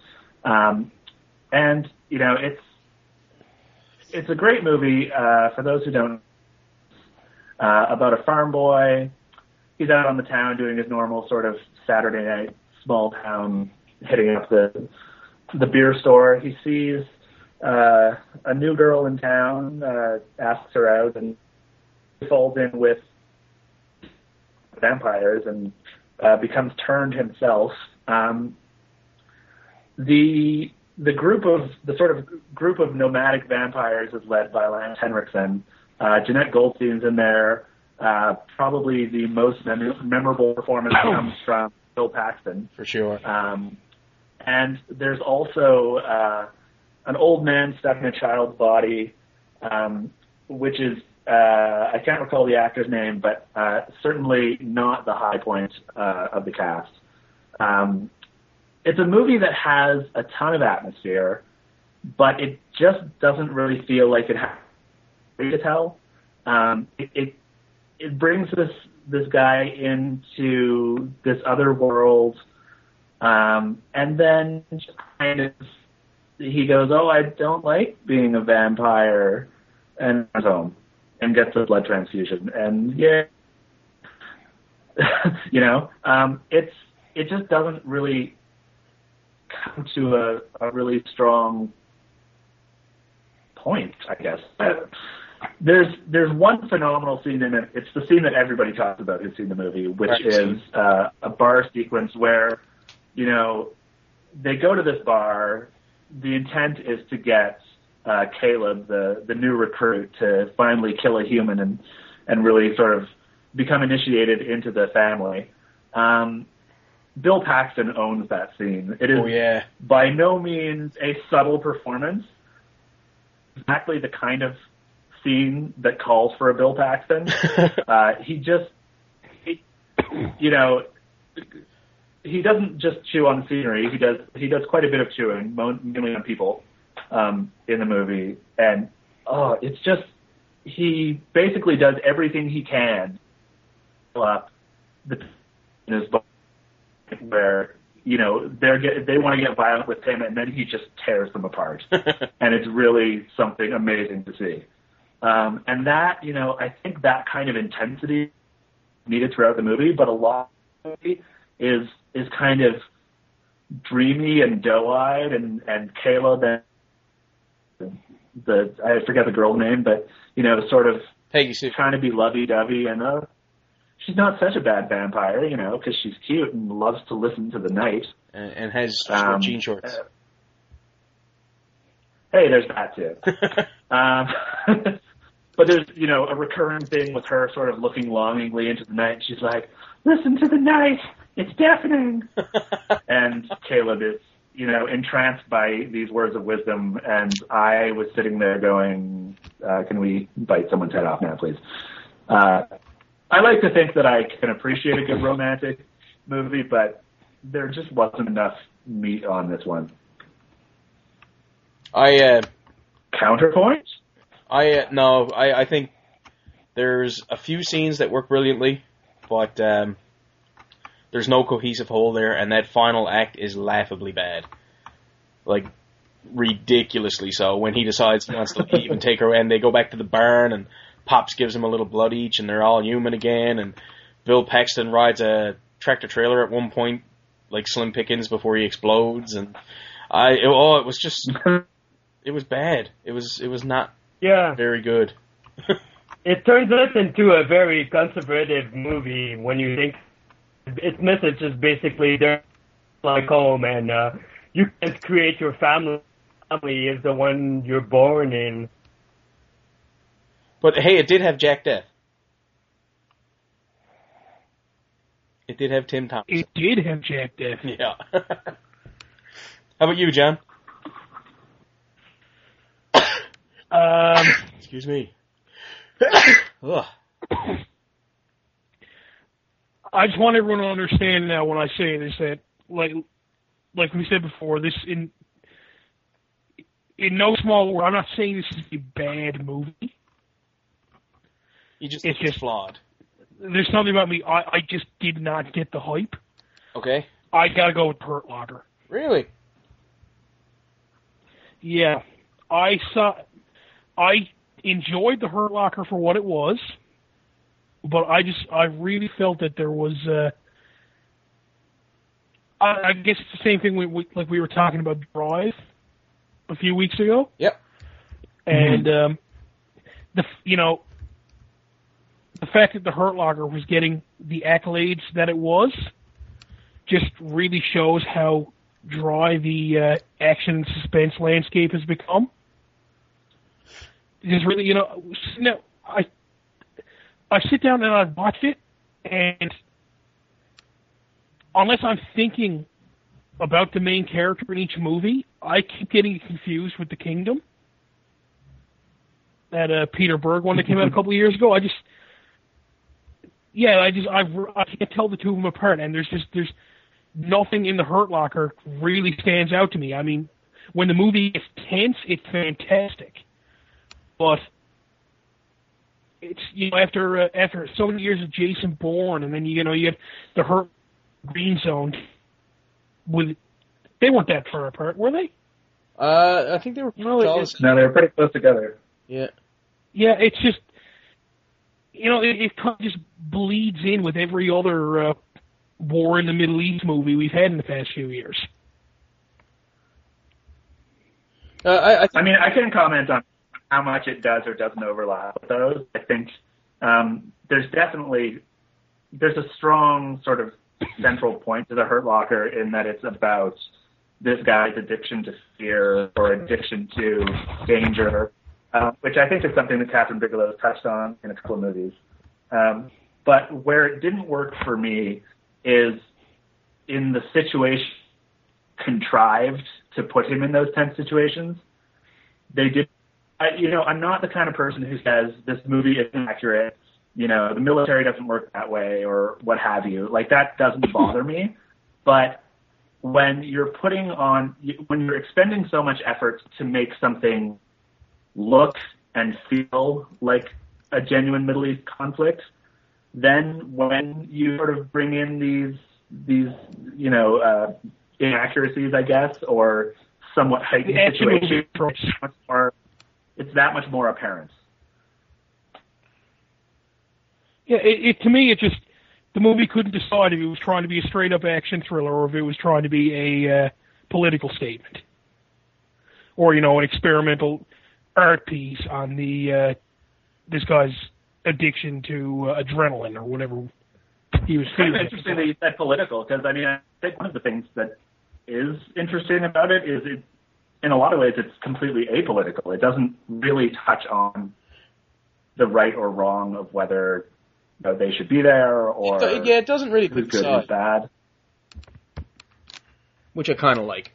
It's a great movie. For those who don't, about a farm boy. He's out on the town doing his normal sort of Saturday night small town, hitting up the beer store. He sees a new girl in town, asks her out, and falls in with vampires and becomes turned himself. The sort of group of nomadic vampires is led by Lance Henriksen. Jeanette Goldstein's in there. Probably the most memorable performance comes from Bill Paxton. For sure. And there's also an old man stuck in a child's body, which is, I can't recall the actor's name, but certainly not the high point of the cast. It's a movie that has a ton of atmosphere, but it just doesn't really feel like it has to tell. It brings this guy into this other world, and then just kind of he goes, "Oh, I don't like being a vampire," and goes home and gets a blood transfusion. And yeah, it just doesn't really come to a really strong point, I guess. There's one phenomenal scene in it. It's the scene that everybody talks about who's seen the movie, which is a bar sequence where, they go to this bar. The intent is to get Caleb, the new recruit, to finally kill a human and really sort of become initiated into the family. Bill Paxton owns that scene. It is by no means a subtle performance. Exactly the kind of scene that calls for a Bill Paxton. He doesn't just chew on scenery. He does quite a bit of chewing, mainly on people, in the movie. And it's just he basically does everything he can to fill up in his book where they want to get violent with him, and then he just tears them apart, and it's really something amazing to see. And that, I think that kind of intensity is needed throughout the movie, but a lot of the movie is kind of dreamy and doe-eyed, and Caleb and I forget the girl's name, but sort of Peggy Sue, trying to be lovey-dovey, and she's not such a bad vampire, because she's cute and loves to listen to the night and has short jean shorts. Hey, there's that too. But there's, a recurring thing with her sort of looking longingly into the night, and she's like, "Listen to the night, it's deafening." And Caleb is, entranced by these words of wisdom, and I was sitting there going, can we bite someone's head off now, please? I like to think that I can appreciate a good romantic movie, but there just wasn't enough meat on this one. Counterpoint? I think there's a few scenes that work brilliantly, but there's no cohesive whole there, and that final act is laughably bad. Like, ridiculously so. When he decides he wants to leave and take her in, they go back to the barn, and Pops gives them a little blood each, and they're all human again, and Bill Paxton rides a tractor-trailer at one point, like Slim Pickens, before he explodes, and it was just... It was bad. It was not very good. It turns us into a very conservative movie when you think its message is basically they're like home, and you can't create your family is the one you're born in. But hey, it did have Jack Death. It did have Tim Thompson. It did have Jack Death. Yeah. How about you, John? Excuse me. Ugh. I just want everyone to understand now when I say this that, like we said before, this in no small way, I'm not saying this is a bad movie. It's just flawed. There's something about me, I just did not get the hype. Okay. I gotta go with Hurt Locker. Really? Yeah. I enjoyed the Hurt Locker for what it was. but I really felt that there was. I guess it's the same thing like we were talking about Drive a few weeks ago. Yep. And the fact that the Hurt Locker was getting the accolades that it was just really shows how dry the action and suspense landscape has become. Because really, I sit down and I watch it, and unless I'm thinking about the main character in each movie, I keep getting confused with The Kingdom. That Peter Berg one that came out a couple of years ago. I can't tell the two of them apart, and there's nothing in the Hurt Locker really stands out to me. I mean, when the movie is tense, it's fantastic, but it's after so many years of Jason Bourne, and then you get the Hurt Green Zone. They weren't that far apart, were they? I think they were. No, they were pretty close together. Yeah. Yeah, it's just it kind of just bleeds in with every other war in the Middle East movie we've had in the past few years. I mean, I can comment on how much it does or doesn't overlap with those. I think there's a strong sort of central point to the Hurt Locker in that it's about this guy's addiction to fear or addiction to danger, which I think is something that Catherine Bigelow touched on in a couple of movies. But where it didn't work for me is in the situation contrived to put him in those tense situations. They did. I'm not the kind of person who says this movie isn't accurate. The military doesn't work that way or what have you. Like, that doesn't bother me. But when you're expending so much effort to make something look and feel like a genuine Middle East conflict, then when you sort of bring in these inaccuracies, I guess, or somewhat heightened situations, it's that much more apparent. Yeah, to me, the movie couldn't decide if it was trying to be a straight-up action thriller or if it was trying to be a political statement. Or, an experimental art piece on this guy's addiction to adrenaline or whatever he was feeling. It's interesting that you said political, because, I think one of the things that is interesting about it is in a lot of ways it's completely apolitical. It doesn't really touch on the right or wrong of whether they should be there or it doesn't really who's good, who's bad. Which I kind of like.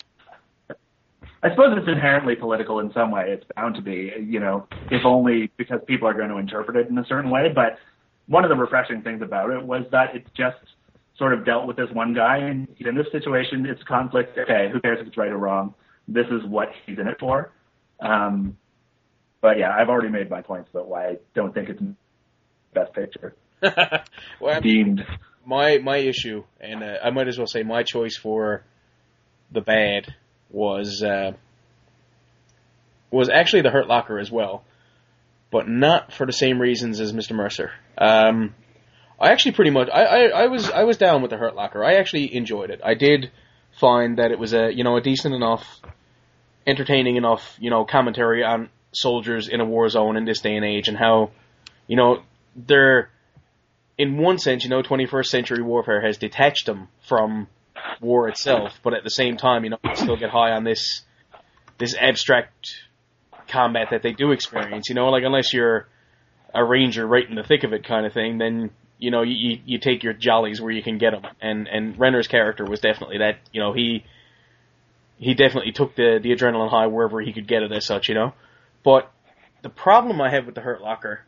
I suppose it's inherently political in some way. It's bound to be, if only because people are going to interpret it in a certain way. But one of the refreshing things about it was that it just sort of dealt with this one guy, and in this situation, it's conflict. Okay, who cares if it's right or wrong? This is what he's in it for. But yeah, I've already made my points about why I don't think it's best picture. Well, deemed. My issue, and I might as well say my choice for the bad was actually the Hurt Locker as well, but not for the same reasons as Mr. Mercer. I actually pretty much I was down with the Hurt Locker. I actually enjoyed it. I did find that it was a decent enough, entertaining enough commentary on soldiers in a war zone in this day and age, and how they're, in one sense, 21st century warfare has detached them from war itself, but at the same time, you still get high on this abstract combat that they do experience. Like, unless you're a ranger right in the thick of it kind of thing, then you take your jollies where you can get them. And Renner's character was definitely that. He definitely took the adrenaline high wherever he could get it as such. But the problem I have with the Hurt Locker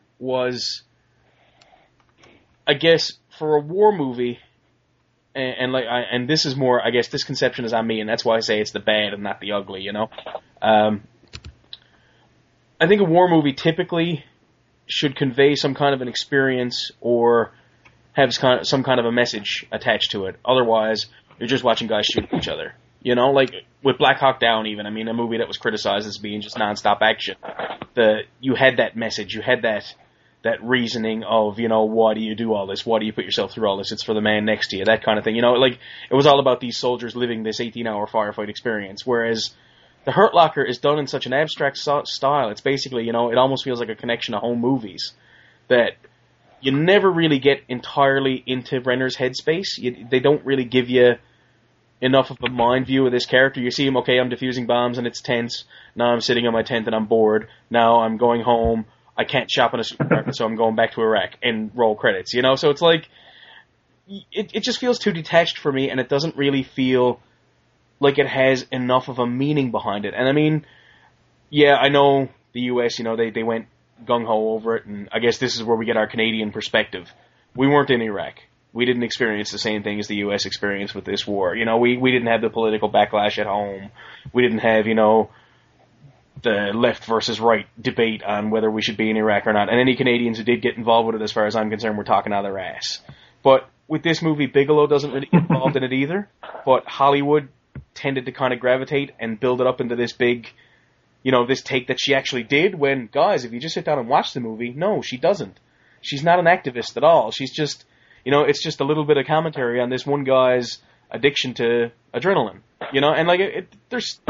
was, I guess, for a war movie. And this is more, I guess, this conception is on me, and that's why I say it's the bad and not the ugly, I think a war movie typically should convey some kind of an experience or have some kind of a message attached to it. Otherwise, you're just watching guys shoot each other. Like with Black Hawk Down even, a movie that was criticized as being just nonstop action. You had that message, you had that that reasoning of, why do you do all this? Why do you put yourself through all this? It's for the man next to you, that kind of thing. It was all about these soldiers living this 18-hour firefight experience, whereas The Hurt Locker is done in such an abstract style. It's basically, it almost feels like a connection to home movies that you never really get entirely into Renner's headspace. They don't really give you enough of a mind view of this character. You see him, okay, I'm defusing bombs and it's tense. Now I'm sitting on my tent and I'm bored. Now I'm going home. I can't shop in a supermarket, so I'm going back to Iraq and roll credits, So it's like, it just feels too detached for me, and it doesn't really feel like it has enough of a meaning behind it. And I mean, yeah, I know the US, they went gung-ho over it, and I guess this is where we get our Canadian perspective. We weren't in Iraq. We didn't experience the same thing as the US experienced with this war. We didn't have the political backlash at home. We didn't have, the left versus right debate on whether we should be in Iraq or not. And any Canadians who did get involved with it, as far as I'm concerned, were talking out of their ass. But with this movie, Bigelow doesn't really get involved in it either. But Hollywood tended to kind of gravitate and build it up into this big, this take that she actually did, when, guys, if you just sit down and watch the movie, no, she doesn't. She's not an activist at all. She's just, it's just a little bit of commentary on this one guy's addiction to adrenaline. And there's...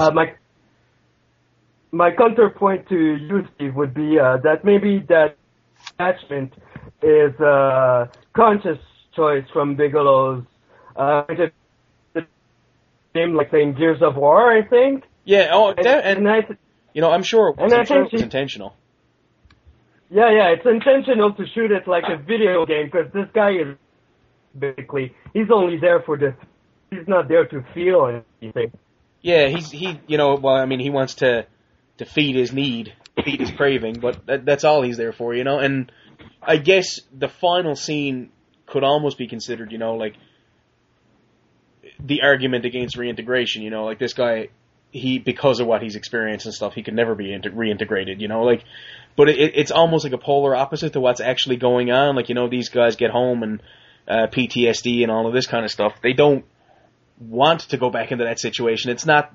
My counterpoint to you, Steve, would be that maybe that attachment is a conscious choice from Bigelow's game, like saying Gears of War, I think. Yeah, I'm sure it was intentional. Yeah, it's intentional to shoot it like a video game, because this guy is basically, he's only there he's not there to feel anything. Yeah, he wants to feed his need, feed his craving, but that's all he's there for, and I guess the final scene could almost be considered, like the argument against reintegration, like this guy, because of what he's experienced and stuff, he could never be reintegrated, but it's almost like a polar opposite to what's actually going on, these guys get home and PTSD and all of this kind of stuff, they don't want to go back into that situation. It's not,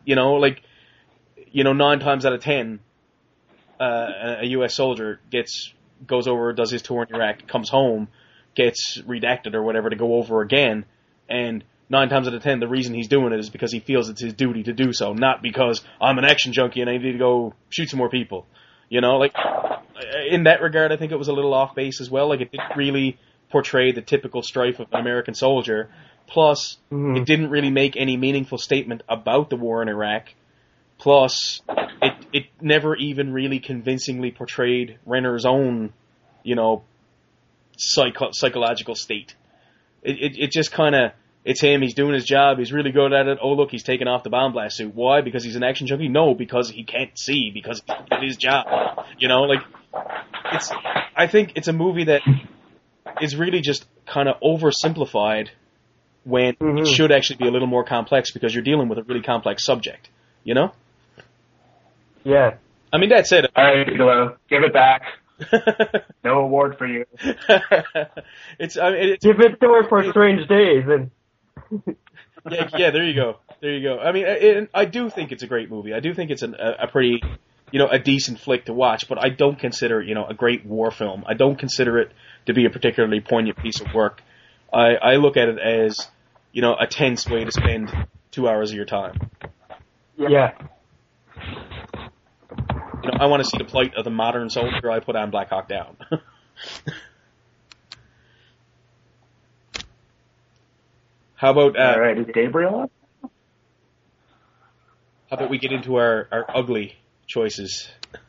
9 times out of 10, a U.S. soldier goes over, does his tour in Iraq, comes home, gets redacted or whatever to go over again, and 9 times out of 10, the reason he's doing it is because he feels it's his duty to do so, not because I'm an action junkie and I need to go shoot some more people. In that regard, I think it was a little off base as well. It didn't really portray the typical strife of an American soldier. Plus, it didn't really make any meaningful statement about the war in Iraq. Plus, it never even really convincingly portrayed Renner's own, psychological state. It just kind of, it's him, he's doing his job, he's really good at it, oh look, he's taking off the bomb blast suit. Why? Because he's an action junkie? No, because he can't see, because he's at his job. I think it's a movie that is really just kind of oversimplified when it should actually be a little more complex, because you're dealing with a really complex subject, Yeah. I mean, that's it. All right, Bigelow, give it back. No award for you. Give it to her for Strange Days. And yeah, there you go. I mean, I do think it's a great movie. I do think it's a pretty, a decent flick to watch, but I don't consider it, a great war film. I don't consider it to be a particularly poignant piece of work. I look at it as, a tense way to spend 2 hours of your time. Yeah. I want to see the plight of the modern soldier. I put on Black Hawk Down. How about all right? Is Gabriel up? How about we get into our ugly choices?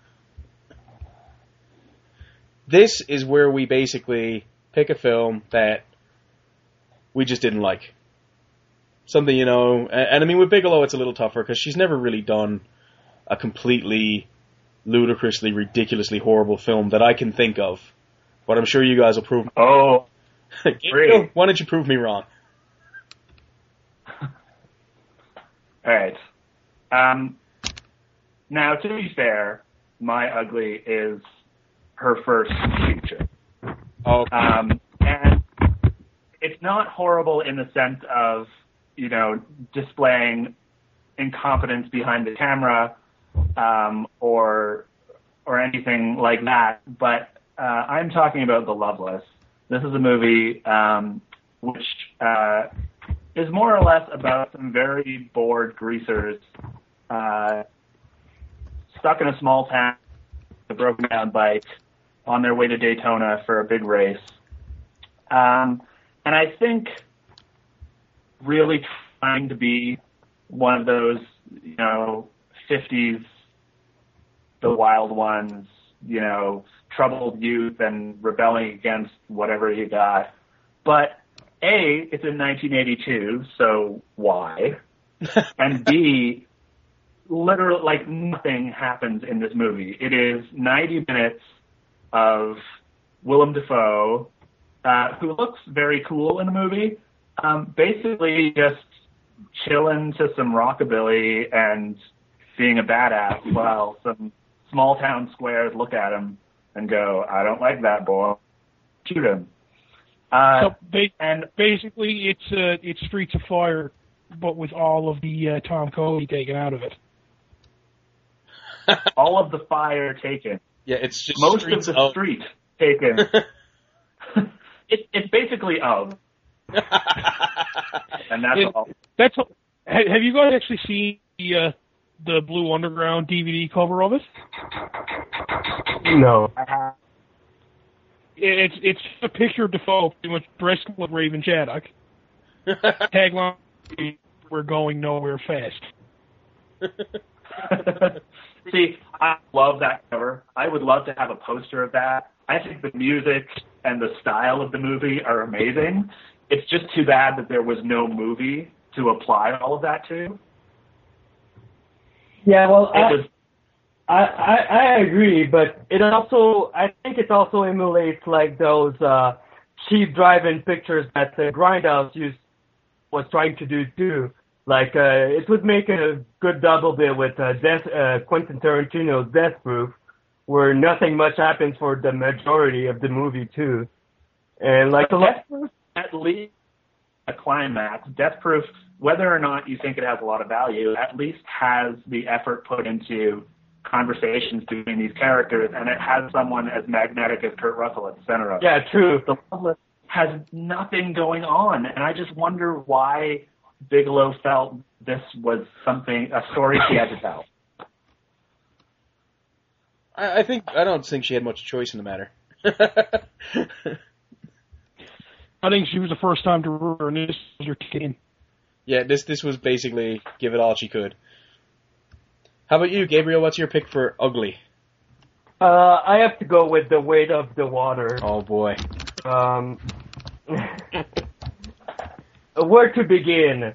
This is where we basically pick a film that we just didn't like. Something, and I mean with Bigelow it's a little tougher because she's never really done a completely ludicrously, ridiculously horrible film that I can think of. But I'm sure you guys will prove me. Oh, Gabriel, why don't you prove me wrong? All right. Now, to be fair, my ugly is her first feature. Oh. And it's not horrible in the sense of, displaying incompetence behind the camera, or anything like that. But I'm talking about The Loveless. This is a movie which is more or less about some very bored greasers stuck in a small town with a broken down bike on their way to Daytona for a big race. And I think really trying to be one of those, 50s, the wild ones, troubled youth and rebelling against whatever you got. But A, it's in 1982, so why? And B, literally, like, nothing happens in this movie. It is 90 minutes of Willem Dafoe, who looks very cool in the movie, basically just chilling to some rockabilly and being a badass while some small town squares look at him and go, I don't like that boy. Shoot him. Basically, it's Streets of Fire, but with all of the Tom Cody taken out of it. All of the fire taken. Yeah, it's just most of the street taken. It's basically of. And that's all. Have you guys actually seen the Blue Underground DVD cover of it? No. It's a picture of Defoe pretty much dressed like Raven Chaddock. Tagline: "We're going nowhere fast." See, I love that cover. I would love to have a poster of that. I think the music and the style of the movie are amazing. It's just too bad that there was no movie to apply all of that to. Yeah, well, I agree, but I think it also emulates like those cheap drive-in pictures that the Grindhouse was trying to do too. Like it would make a good double bill with Quentin Tarantino's Death Proof, where nothing much happens for the majority of the movie too, and like Death Proof, at least a climax. Death Proof, whether or not you think it has a lot of value, at least has the effort put into conversations between these characters, and it has someone as magnetic as Kurt Russell at the center of it. Yeah, true. The Loveless has nothing going on, and I just wonder why Bigelow felt this was a story she had to tell. I don't think she had much choice in the matter. I think she was the first time to ruin, and this was her ticket. Yeah, this was basically give it all she could. How about you, Gabriel? What's your pick for Ugly? I have to go with The Weight of the Water. Oh boy. Where to begin?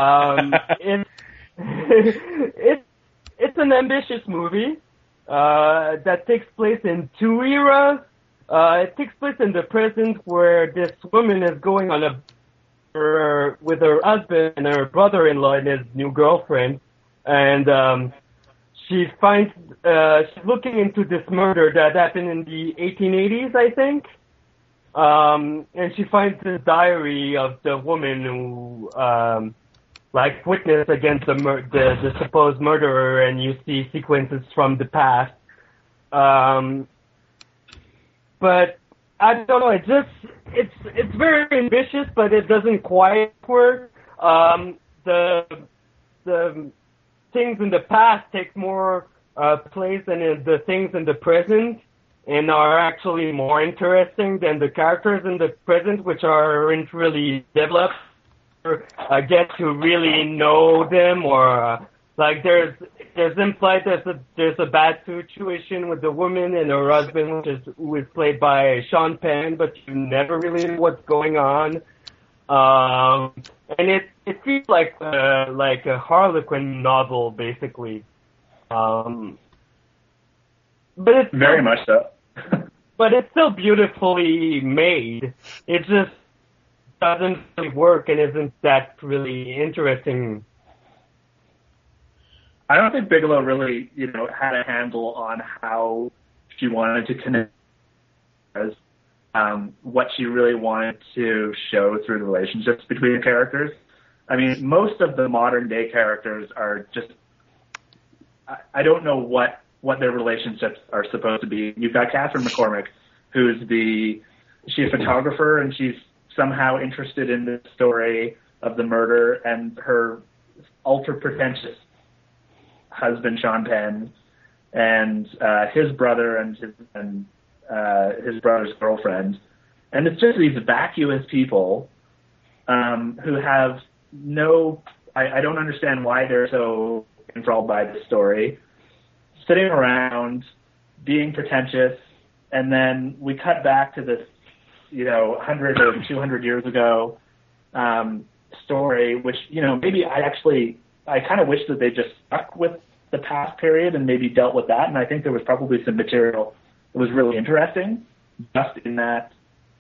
It's an ambitious movie that takes place in two eras. It takes place in the present, where this woman is going on with her husband and her brother-in-law and his new girlfriend, and she's looking into this murder that happened in the 1880s, I think. And she finds this diary of the woman who, witnessed against the supposed murderer, and you see sequences from the past. But I don't know. It's very ambitious, but it doesn't quite work. The things in the past take more place than the things in the present, and are actually more interesting than the characters in the present, which aren't really developed or get to really know them, or there's implied there's a bad situation with the woman and her husband, who is played by Sean Penn, but you never really know what's going on. And it feels like a Harlequin novel, basically. But it's very much so. But it's still beautifully made. It just doesn't really work and isn't that really interesting. I don't think Bigelow really, had a handle on how she wanted to connect as what she really wanted to show through the relationships between the characters. I mean, most of the modern day characters are just, I don't know what their relationships are supposed to be. You've got Catherine McCormick, who's she's a photographer, and she's somehow interested in the story of the murder, and her ultra pretentious husband Sean Penn and his brother and his brother's girlfriend, and it's just these vacuous people who have no. I don't understand why they're so enthralled by the story, sitting around being pretentious, and then we cut back to this, 100 or 200 years ago story, which, maybe I kind of wish that they just stuck with the past period and maybe dealt with that. And I think there was probably some material that was really interesting just in that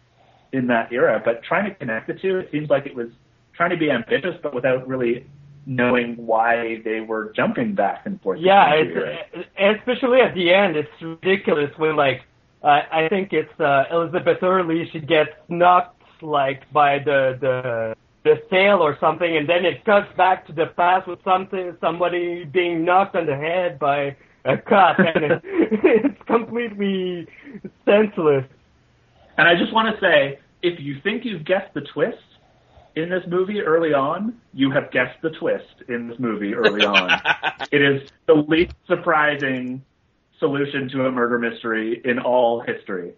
era. But trying to connect the two, it seems like it was trying to be ambitious, but without really knowing why they were jumping back and forth. Yeah, especially at the end, it's ridiculous when, I think it's Elizabeth Hurley, she gets knocked, by the sail or something, and then it cuts back to the past with somebody being knocked on the head by a cut, and it's completely senseless. And I just want to say, if you think you've guessed the twist in this movie early on, you have guessed the twist in this movie early on. It is the least surprising solution to a murder mystery in all history.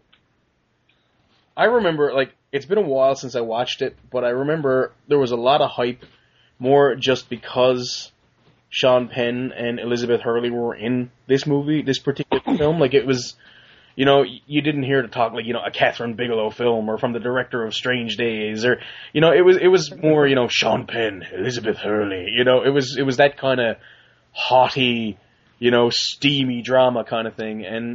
I remember, it's been a while since I watched it, but I remember there was a lot of hype, more just because Sean Penn and Elizabeth Hurley were in this movie, this particular film. It was, you didn't hear to talk a Catherine Bigelow film or from the director of Strange Days, or, it was more, Sean Penn, Elizabeth Hurley, it was that kind of haughty, steamy drama kind of thing. And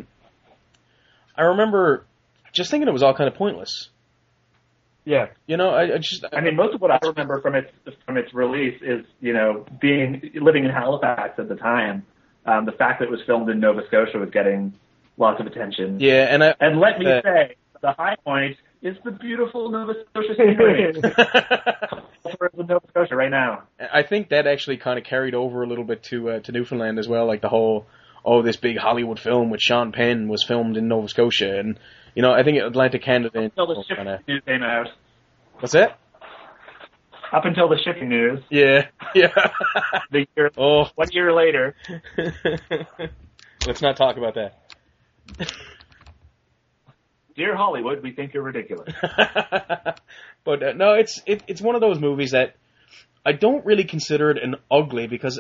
I remember just thinking it was all kind of pointless. Yeah. I mean, most of what I remember from its release is, living in Halifax at the time, the fact that it was filmed in Nova Scotia was getting lots of attention. Yeah, and let me say, the high point is the beautiful Nova Scotia scenery. We're in Nova Scotia right now. I think that actually kind of carried over a little bit to Newfoundland as well, the whole, this big Hollywood film with Sean Penn was filmed in Nova Scotia, and I think Atlantic Canada. Until the shipping news came out. What's that? Up until the shipping news. Yeah. 1 year later. Let's not talk about that. Dear Hollywood, we think you're ridiculous. But no, it's one of those movies that I don't really consider it an ugly, because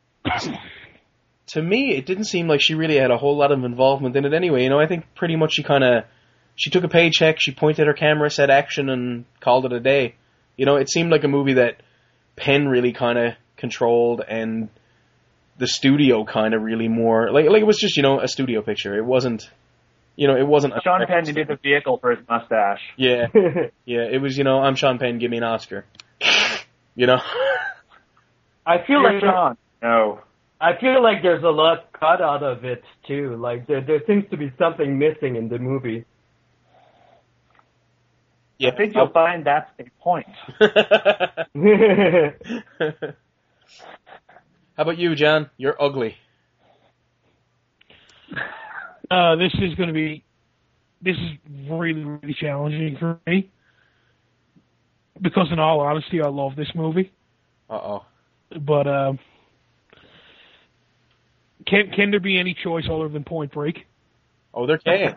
to me it didn't seem like she really had a whole lot of involvement in it anyway. I think pretty much she took a paycheck, she pointed her camera, said action, and called it a day. It seemed like a movie that Penn really kind of controlled, and the studio kind of really more it was just a studio picture. It wasn't. It wasn't. Sean Penn needed the vehicle for his mustache. Yeah, yeah. It was. I'm Sean Penn. Give me an Oscar. I feel like Sean. No. I feel like there's a lot cut out of it too. There seems to be something missing in the movie. Yeah, I think you'll find that's a point. How about you, John? You're ugly. This is really, really challenging for me, because in all honesty, I love this movie. Uh-oh. But can there be any choice other than Point Break? Oh, there can.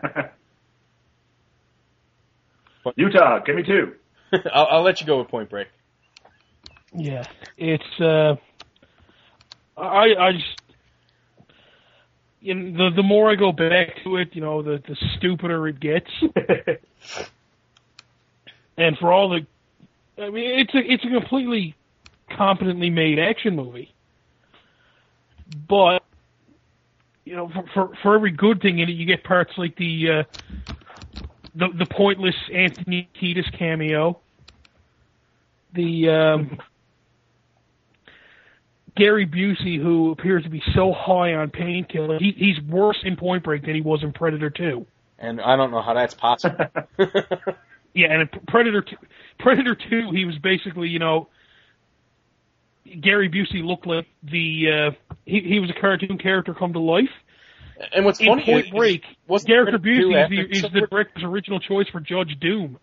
Utah, give me two. I'll let you go with Point Break. Yeah, it's I just, the more I go back to it, the stupider it gets. And for all it's a completely competently made action movie. But for every good thing in it, you get parts like the pointless Anthony Kiedis cameo, the Gary Busey, who appears to be so high on painkillers, he's worse in Point Break than he was in Predator 2. And I don't know how that's possible. Yeah, and in Predator 2, he was basically, Gary Busey looked like he was a cartoon character come to life, And what's In funny Point is, Break, wasn't Derek Predator 2 Busey after is the director's original choice for Judge Doom.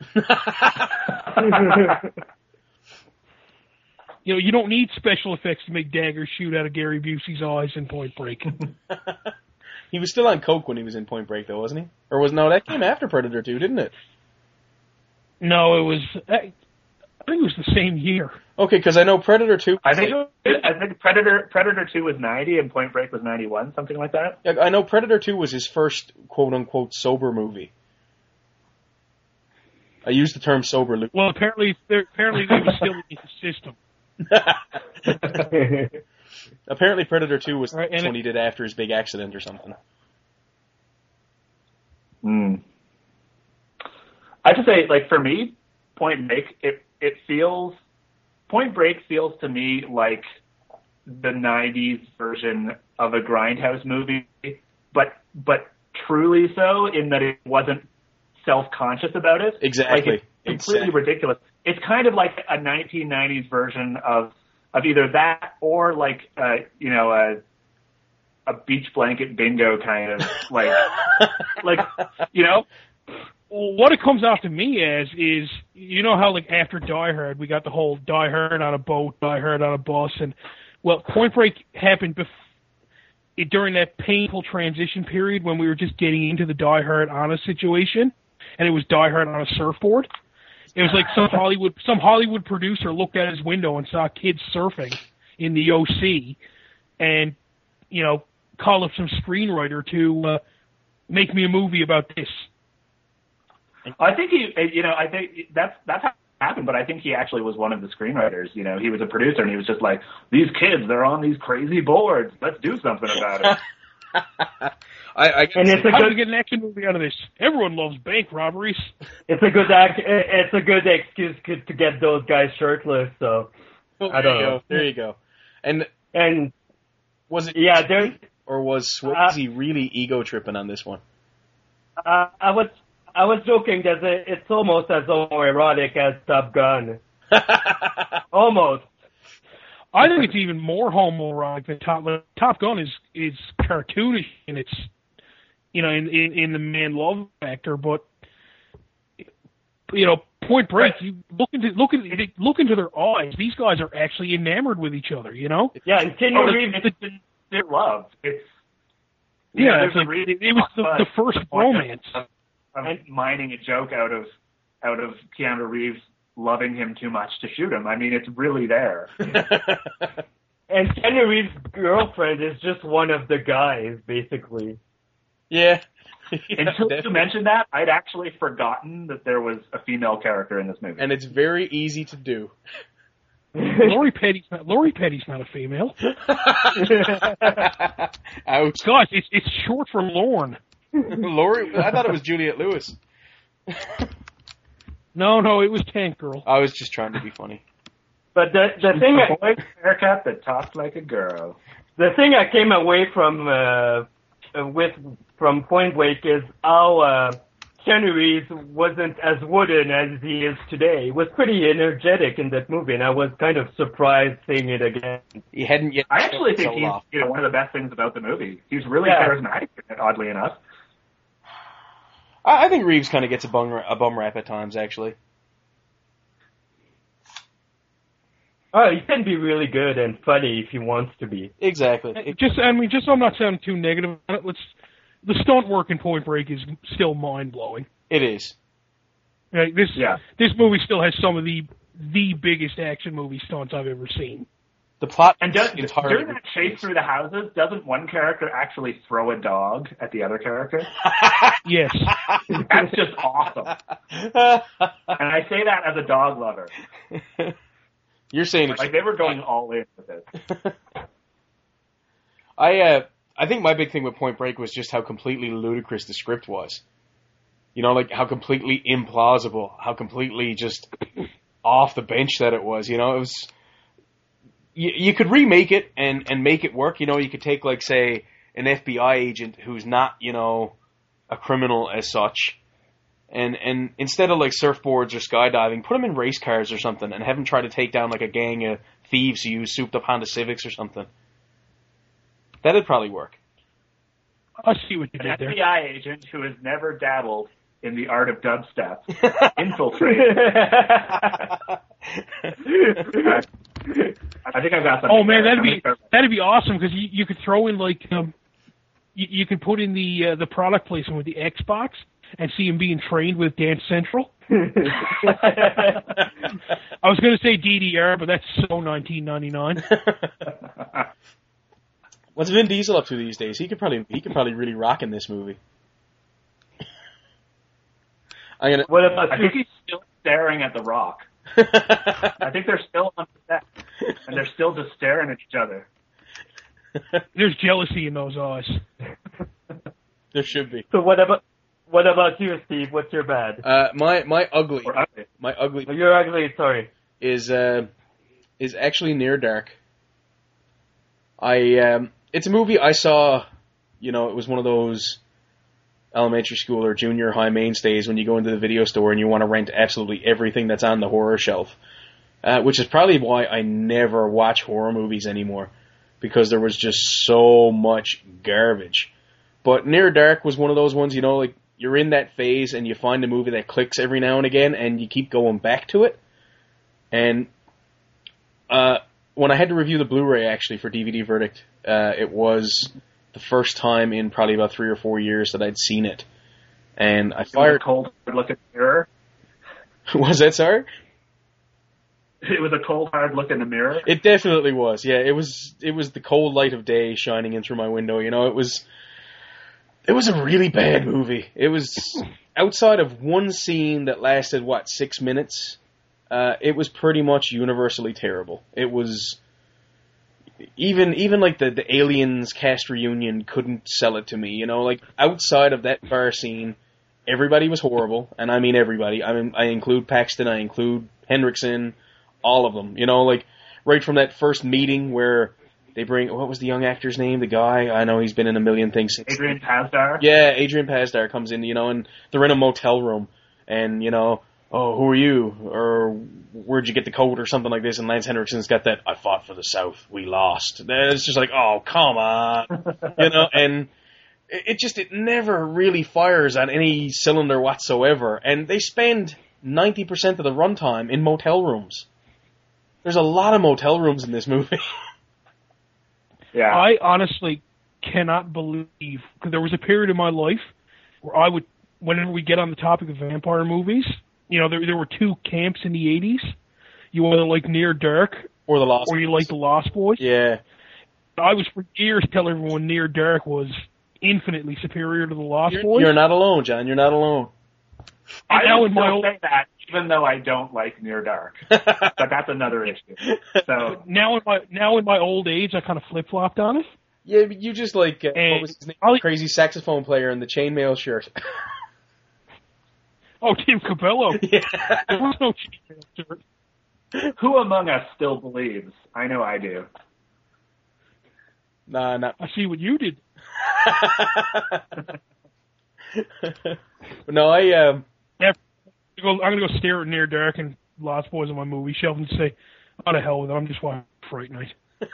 You know, you don't need special effects to make daggers shoot out of Gary Busey's eyes in Point Break. He was still on coke when he was in Point Break, though, wasn't he? Or that came after Predator 2, didn't it? No, it was. I think it was the same year. Okay, because I know Predator 2. I think Predator 2 was 90 and Point Break was 91, something like that. I know Predator 2 was his first quote unquote sober movie. I used the term sober. Well, apparently they were still in the system. Apparently Predator 2 was right, when he did after his big accident or something. I have to say, like, for me, Point Break feels to me like the 90s version of a Grindhouse movie, but truly so in that it wasn't self-conscious about it. Exactly. Like, it's completely ridiculous. It's kind of like a 1990s version of either that or like a beach blanket bingo kind of like What it comes out to me as is, you know how like after Die Hard we got the whole Die Hard on a boat, Die Hard on a bus, and well, Point Break happened during that painful transition period when we were just getting into the Die Hard on a situation, and it was Die Hard on a surfboard. It was like some Hollywood producer looked out his window and saw kids surfing in the OC, and called up some screenwriter to make me a movie about this. I think I think that's how it happened, but I think he actually was one of the screenwriters. He was a producer, and he was just like, these kids, they're on these crazy boards. Let's do something about it. How do we get an action movie out of this? Everyone loves bank robberies. It's a good excuse to get those guys shirtless. So I don't know. There you go. And was it? Yeah, or was Swayze really ego tripping on this one? I was joking that it's almost as homoerotic as Top Gun. Almost. I think it's even more homoerotic than Top Gun is cartoonish in its in the man love factor, but Point Break, you look into their eyes. These guys are actually enamored with each other. Yeah, and Keanu Reeves, it's love. It was the first romance. Of mining a joke out of Keanu Reeves loving him too much to shoot him. I mean, it's really there. And Keanu Reeves' girlfriend is just one of the guys, basically. Yeah. Until you mentioned that, I'd actually forgotten that there was a female character in this movie. And it's very easy to do. Lori Petty's not a female. Ouch. Gosh, it's short for Lorne. Lori, I thought it was Juliette Lewis. No, it was Tank Girl. I was just trying to be funny. But the thing, a boy haircut that talks like a girl. The thing I came away from Point Break is how Keanu Reeves wasn't as wooden as he is today. He was pretty energetic in that movie, and I was kind of surprised seeing it again. He hadn't yet. I actually think he's one of the best things about the movie. He's really charismatic, oddly enough. I think Reeves kind of gets a bum rap at times, actually. Oh, he can be really good and funny if he wants to be. Exactly. Just so I'm not sounding too negative on it, the stunt work in Point Break is still mind-blowing. It is. This movie still has some of the biggest action movie stunts I've ever seen. The plot and during that chase through the houses, doesn't one character actually throw a dog at the other character? Yes. That's just awesome. And I say that as a dog lover. You're saying it's... Like, they were going all in with this. I think my big thing with Point Break was just how completely ludicrous the script was. Like how completely implausible, how completely just off the bench that it was. It was... You could remake it and make it work. You could take, like, say, an FBI agent who's not, a criminal as such, and instead of, like, surfboards or skydiving, put them in race cars or something and have them try to take down, like, a gang of thieves who use souped-up Honda Civics or something. That'd probably work. I see what you An did there. FBI agent who has never dabbled in the art of dubstep infiltrates. I think I've got something. Oh man, there. that'd be awesome because you could throw in like you could put in the product placement with the Xbox and see him being trained with Dance Central. I was going to say DDR, but that's so 1999. What's Vin Diesel up to these days? He could probably really rock in this movie. What about I think he's still staring at The Rock. I think they're still on set, and they're still just staring at each other. There's jealousy in those eyes. There should be. So what about you, Steve? What's your bad? My ugly. Or ugly. My ugly You're ugly. Sorry. is actually Near Dark. It's a movie I saw. You know, it was one of those elementary school or junior high mainstays when you go into the video store and you want to rent absolutely everything that's on the horror shelf. Which is probably why I never watch horror movies anymore, because there was just so much garbage. But Near Dark was one of those ones, you know, like you're in that phase and you find a movie that clicks every now and again and you keep going back to it. And when I had to review the Blu-ray actually for DVD Verdict, it was the first time in probably about 3 or 4 years that I'd seen it. And I fired... It was a cold, hard look in the mirror. Was that, sorry? It was a cold, hard look in the mirror. It definitely was, yeah. It was the cold light of day shining in through my window, you know. It was a really bad movie. It was, outside of one scene that lasted, 6 minutes, it was pretty much universally terrible. It was... Even like the Aliens cast reunion couldn't sell it to me, you know, like outside of that bar scene, everybody was horrible, and I mean everybody. I include Paxton, I include Hendrickson, all of them, you know, like right from that first meeting where they bring, what was the young actor's name? The guy, I know he's been in a million things since. Adrian Pasdar? Yeah, Adrian Pasdar comes in, you know, and they're in a motel room, and, you know, oh, who are you? Or where'd you get the coat or something like this? And Lance Henriksen's got that, I fought for the South, we lost. It's just like, oh, come on. You know, and it never really fires on any cylinder whatsoever. And they spend 90% of the runtime in motel rooms. There's a lot of motel rooms in this movie. Yeah. I honestly cannot believe, because there was a period in my life where I would, whenever we get on the topic of vampire movies, you know, there were two camps in the 80s. You either like Near Dark or The Lost or you Boys. like The Lost Boys. Yeah. I was for years telling everyone Near Dark was infinitely superior to The Lost Boys. You're not alone, John. You're not alone. I now would in my still old, say that, even though I don't like Near Dark. But that's another issue. So now in my old age, I kind of flip flopped on it. Yeah, but you just like, what was his name? I'll- Crazy saxophone player in the chainmail shirt. Oh, Tim Cabello. Yeah. There was no shirt. who among us still believes? I know I do. Nah, not. I see what you did. No, I'm gonna go stare at Near Dark and Lost Boys on my movie shelf and say, "Oh, to hell with it! I'm just watching Fright Night."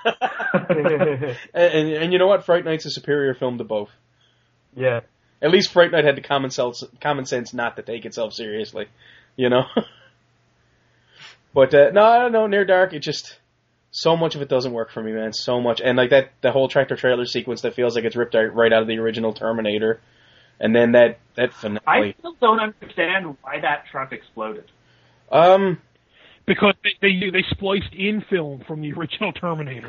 and you know what? Fright Night's a superior film to both. Yeah. At least Fright Night had the common sense not to take itself seriously, you know. But no, Near Dark. It just, so much of it doesn't work for me, man. So much, and like the whole tractor trailer sequence that feels like it's ripped out right out of the original Terminator, and then that finale. I still don't understand why that truck exploded. Because they spliced in film from the original Terminator.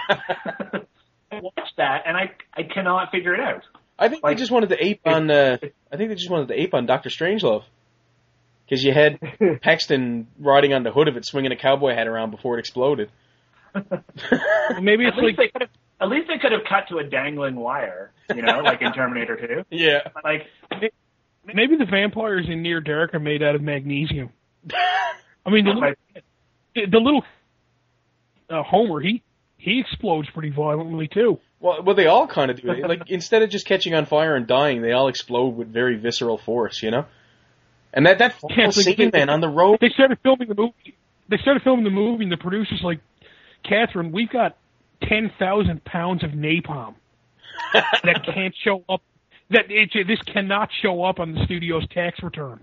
I watched that and I cannot figure it out. I think they just wanted to ape on. I think they just wanted to ape on Dr. Strangelove, because you had Paxton riding on the hood of it, swinging a cowboy hat around before it exploded. Maybe it's like At least they could have cut to a dangling wire, you know, like in Terminator 2. Yeah. Like, maybe the vampires in Near Dark are made out of magnesium. I mean, the little Homer, he explodes pretty violently too. Well, they all kind of do. Like, instead of just catching on fire and dying, they all explode with very visceral force, you know? And that whole scene, man, on the road. They started filming the movie, and the producer's like, "Catherine, we've got 10,000 pounds of napalm. that can't show up. This cannot show up on the studio's tax return.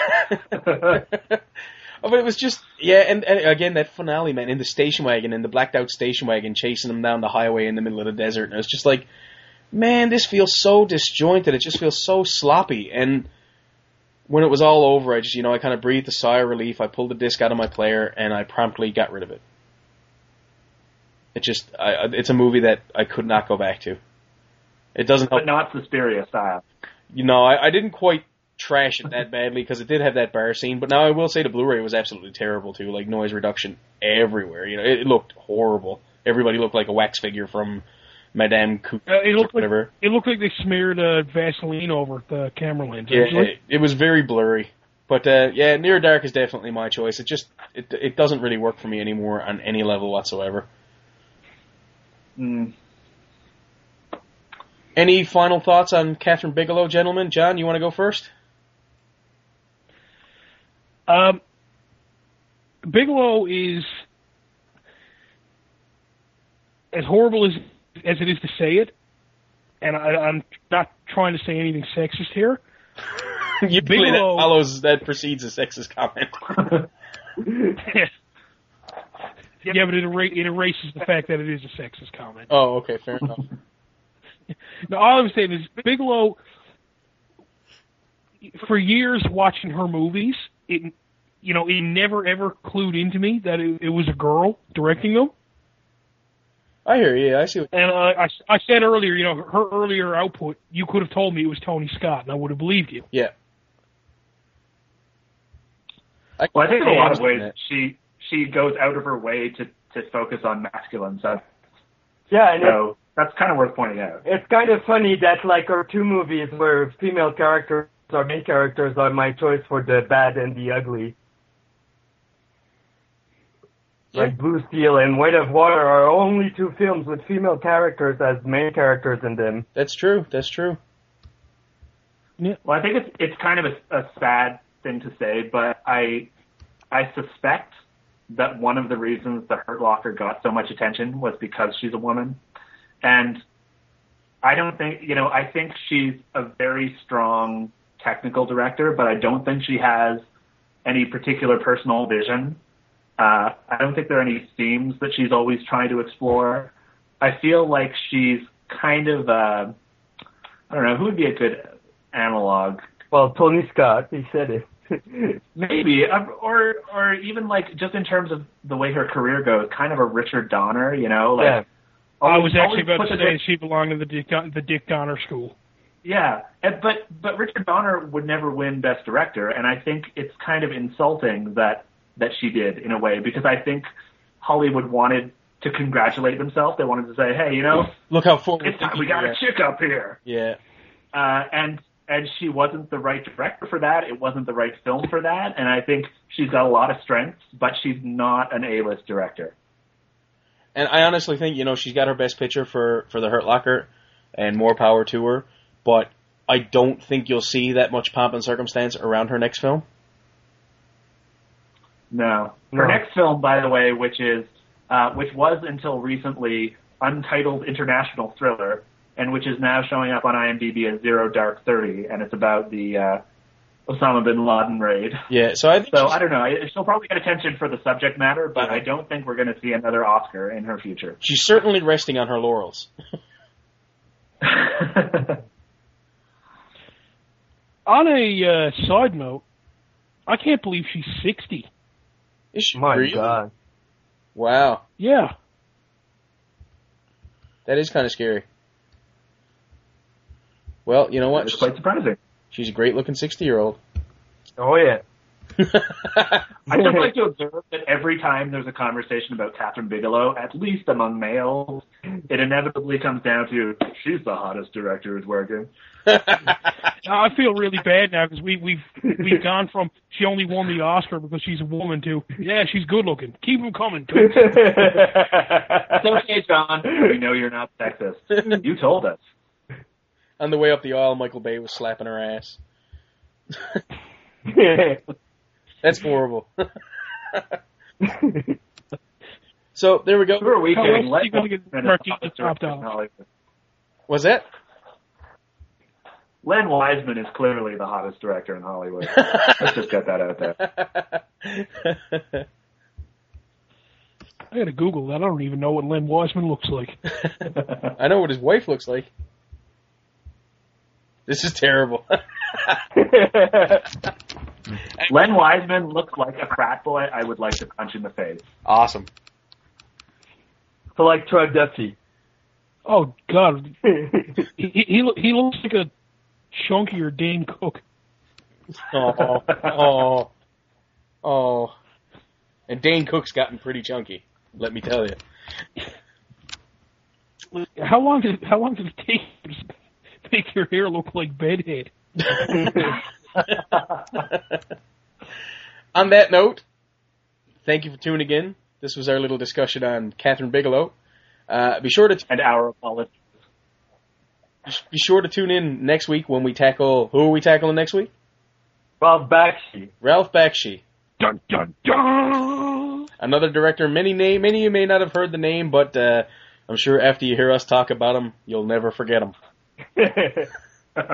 Oh, but it was just, yeah, and again, that finale, man, in the station wagon, in the blacked out station wagon, chasing them down the highway in the middle of the desert, and it was just like, man, this feels so disjointed, it just feels so sloppy, and when it was all over, I just, I kind of breathed a sigh of relief, I pulled the disc out of my player, and I promptly got rid of it. It's a movie that I could not go back to. It doesn't help. But not Suspiria style. I didn't quite trash it that badly because it did have that bar scene, but now I will say the Blu-ray was absolutely terrible too, like noise reduction everywhere. It looked horrible. Everybody looked like a wax figure from Madame Coupe it looked or whatever. It looked like they smeared Vaseline over the camera lens. Yeah, it was very blurry. But Near Dark is definitely my choice. It doesn't really work for me anymore on any level whatsoever. Any final thoughts on Catherine Bigelow, gentlemen? John, you want to go first? Bigelow is as horrible as it is to say it, and I'm not trying to say anything sexist here. Usually that precedes a sexist comment. Yeah, but it erases the fact that it is a sexist comment. Oh, okay, fair enough. No, all I'm saying is Bigelow, for years watching her movies, it never ever clued into me that it was a girl directing them. I hear you. I see. And I said earlier, her earlier output, you could have told me it was Tony Scott, and I would have believed you. Yeah. I think in a lot of ways she goes out of her way to focus on masculine stuff. Yeah, and so that's kind of worth pointing out. It's kind of funny that like our two movies where female characters or main characters are my choice for the bad and the ugly. Yeah. Like Blue Steel and Weight of Water are only two films with female characters as main characters in them. That's true. Yeah. Well, I think it's kind of a sad thing to say, but I suspect that one of the reasons The Hurt Locker got so much attention was because she's a woman. And I don't think, I think she's a very strong technical director, but I don't think she has any particular personal vision. I don't think there are any themes that she's always trying to explore. I feel like she's kind of, I don't know, who would be a good analog? Well, Tony Scott, he said it. Maybe, or even like just in terms of the way her career goes, kind of a Richard Donner, Yeah. I was actually about to say she belonged to the Dick Donner school. Yeah, but Richard Donner would never win Best Director, and I think it's kind of insulting that she did in a way, because I think Hollywood wanted to congratulate themselves. They wanted to say, hey, look how forward we got a chick up here. Yeah. And she wasn't the right director for that. It wasn't the right film for that. And I think she's got a lot of strengths, but she's not an A-list director. And I honestly think, she's got her best picture for The Hurt Locker, and more power to her. But I don't think you'll see that much pomp and circumstance around her next film. No. Her next film, by the way, which was until recently Untitled International Thriller, and which is now showing up on IMDb as Zero Dark 30, and it's about the Osama bin Laden raid. Yeah, so I don't know. She'll probably get attention for the subject matter, but I don't think we're going to see another Oscar in her future. She's certainly resting on her laurels. On a side note, I can't believe she's 60. Is she My really? God. Wow. Yeah. That is kind of scary. Well, you know what? It's quite surprising. She's a great-looking 60-year-old. Oh, yeah. I just like to observe that every time there's a conversation about Catherine Bigelow, at least among males, it inevitably comes down to, she's the hottest director who's working. I feel really bad now because we've gone from she only won the Oscar because she's a woman to, yeah, she's good looking. Keep them coming. It's okay, John. We know you're not sexist. You told us. On the way up the aisle, Michael Bay was slapping her ass. That's horrible. So there we go. We're weekend. How else are you going to get Martini topped off? Was that? Len Wiseman is clearly the hottest director in Hollywood. Let's just get that out there. I gotta Google that. I don't even know what Len Wiseman looks like. I know what his wife looks like. This is terrible. Len Wiseman looks like a frat boy I would like to punch in the face. Awesome. So like Troy Duffy. Oh God, he looks like a chunkier Dane Cook. Oh. And Dane Cook's gotten pretty chunky. Let me tell you. How long did it take you to make your hair look like Bedhead? On that note, thank you for tuning in. This was our little discussion on Catherine Bigelow. Be sure to And our apologies. be sure to tune in next week when we tackle. Who are we tackling next week? Ralph Bakshi. Ralph Bakshi. Dun dun dun! Another director. Many of you may not have heard the name, but I'm sure after you hear us talk about him, you'll never forget him.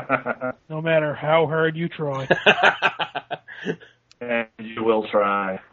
No matter how hard you try. And you will try.